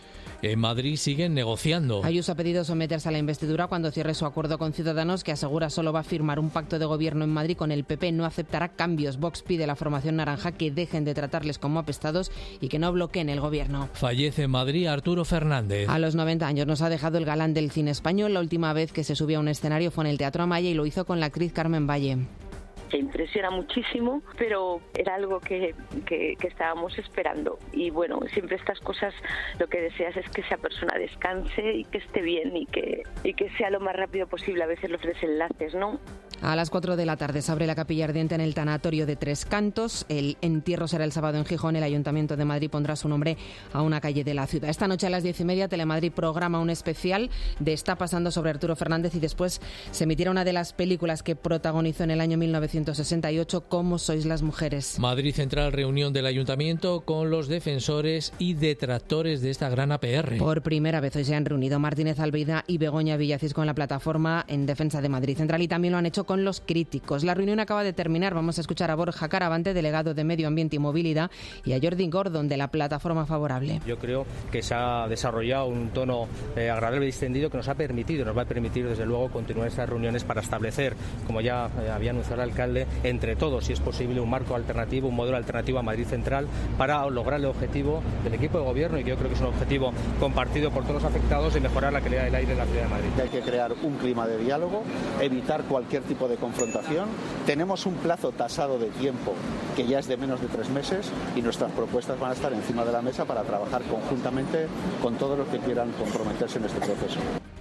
S2: En Madrid siguen negociando.
S13: Ayuso ha pedido someterse a la investidura cuando cierre su acuerdo con Ciudadanos, que asegura solo va a firmar un pacto de gobierno en Madrid con el P P. No aceptará cambios. Vox pide a la formación naranja que dejen de tratarles como apestados y que no bloqueen el gobierno.
S2: Fallece en Madrid Arturo Fernández.
S13: A los noventa años nos ha dejado el galán del cine español. La última vez que se subió a un escenario fue en el Teatro Amaya y lo hizo con la actriz Carmen Valle.
S14: Que impresiona muchísimo, pero era algo que, que, que estábamos esperando. Y bueno, siempre estas cosas lo que deseas es que esa persona descanse y que esté bien y que, y que sea lo más rápido posible. A veces los desenlaces, ¿no?
S13: A las cuatro de la tarde se abre la capilla ardiente en el tanatorio de Tres Cantos. El entierro será el sábado en Gijón. El Ayuntamiento de Madrid pondrá su nombre a una calle de la ciudad. Esta noche a las diez y media Telemadrid programa un especial de Está pasando sobre Arturo Fernández y después se emitirá una de las películas que protagonizó en el año mil novecientos sesenta y ocho, Cómo sois las mujeres.
S2: Madrid Central, reunión del Ayuntamiento con los defensores y detractores de esta gran A P R.
S13: Por primera vez hoy se han reunido Martínez Almeida y Begoña Villacís con la plataforma en defensa de Madrid Central y también lo han hecho con los críticos. La reunión acaba de terminar. Vamos a escuchar a Borja Caravante, delegado de Medio Ambiente y Movilidad, y a Jordi Gordon, de la plataforma favorable.
S15: Yo creo que se ha desarrollado un tono eh, agradable y distendido que nos ha permitido, nos va a permitir desde luego continuar estas reuniones para establecer, como ya eh, había anunciado el alcalde, entre todos, si es posible, un marco alternativo, un modelo alternativo a Madrid Central para lograr el objetivo del equipo de gobierno, y que yo creo que es un objetivo compartido por todos los afectados, de mejorar la calidad del aire en la ciudad de Madrid.
S16: Hay que crear un clima de diálogo, evitar cualquier tipo de confrontación. Tenemos un plazo tasado de tiempo que ya es de menos de tres meses y nuestras propuestas van a estar encima de la mesa para trabajar conjuntamente con todos los que quieran comprometerse en este proceso.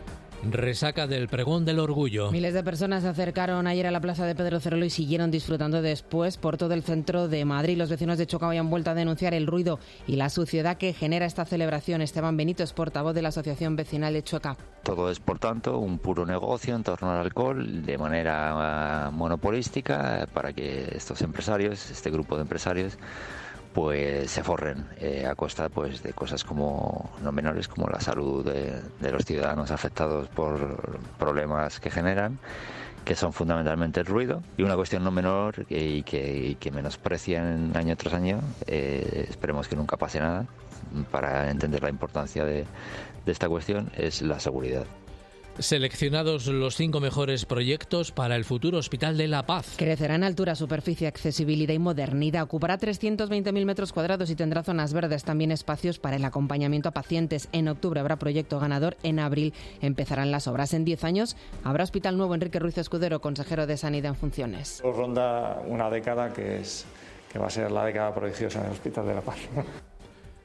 S2: Resaca del Pregón del Orgullo.
S13: Miles de personas se acercaron ayer a la plaza de Pedro Cerolo y siguieron disfrutando después por todo el centro de Madrid. Los vecinos de Chocao han vuelto a denunciar el ruido y la suciedad que genera esta celebración. Esteban Benito es portavoz de la Asociación Vecinal de Chocao.
S18: Todo es, por tanto, un puro negocio en torno al alcohol de manera uh, monopolística para que estos empresarios, este grupo de empresarios, pues se forren eh, a costa pues de cosas como no menores como la salud de, de los ciudadanos afectados por problemas que generan, que son fundamentalmente el ruido, y una cuestión no menor y que, y que menosprecian año tras año. Eh, esperemos que nunca pase nada. Para entender la importancia de, de esta cuestión es la seguridad.
S2: Seleccionados los cinco mejores proyectos para el futuro Hospital de la Paz.
S13: Crecerá en altura, superficie, accesibilidad y modernidad. Ocupará trescientos veinte mil metros cuadrados y tendrá zonas verdes, también espacios para el acompañamiento a pacientes. En octubre habrá proyecto ganador, en abril empezarán las obras. En diez años habrá hospital nuevo. Enrique Ruiz Escudero, consejero de Sanidad en funciones.
S19: Ronda una década que, es, que va a ser la década prodigiosa del Hospital de la Paz.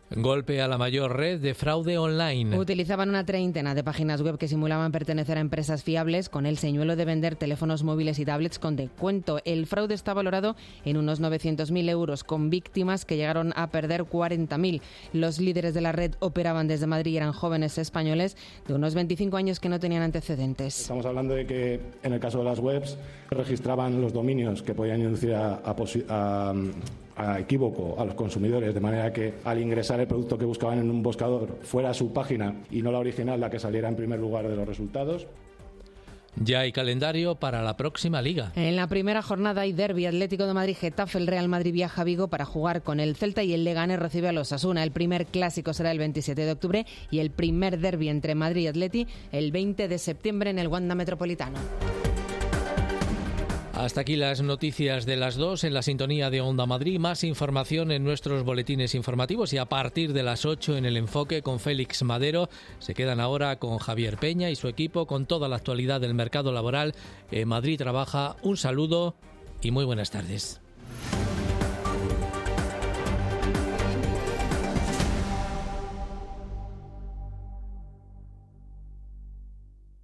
S2: Golpe a la mayor red de fraude online.
S13: Utilizaban una treintena de páginas web que simulaban pertenecer a empresas fiables con el señuelo de vender teléfonos móviles y tablets con descuento. El fraude está valorado en unos novecientos mil euros, con víctimas que llegaron a perder cuarenta mil. Los líderes de la red operaban desde Madrid y eran jóvenes españoles de unos veinticinco años que no tenían antecedentes.
S9: Estamos hablando de que en el caso de las webs registraban los dominios que podían inducir a, a, a a equívoco a los consumidores, de manera que al ingresar el producto que buscaban en un buscador fuera su página y no la original la que saliera en primer lugar de los resultados.
S2: Ya hay calendario para la próxima liga.
S13: En la primera jornada hay derbi: Atlético de Madrid-Getafe. El Real Madrid viaja a Vigo para jugar con el Celta y el Leganés recibe a los Osasuna. El primer clásico será el veintisiete de octubre y el primer derbi entre Madrid y Atleti el veinte de septiembre en el Wanda Metropolitano.
S2: Hasta aquí las noticias de las dos en la sintonía de Onda Madrid. Más información en nuestros boletines informativos y a partir de las ocho en El Enfoque con Félix Madero. Se quedan ahora con Javier Peña y su equipo con toda la actualidad del mercado laboral. En Madrid trabaja. Un saludo y muy buenas tardes.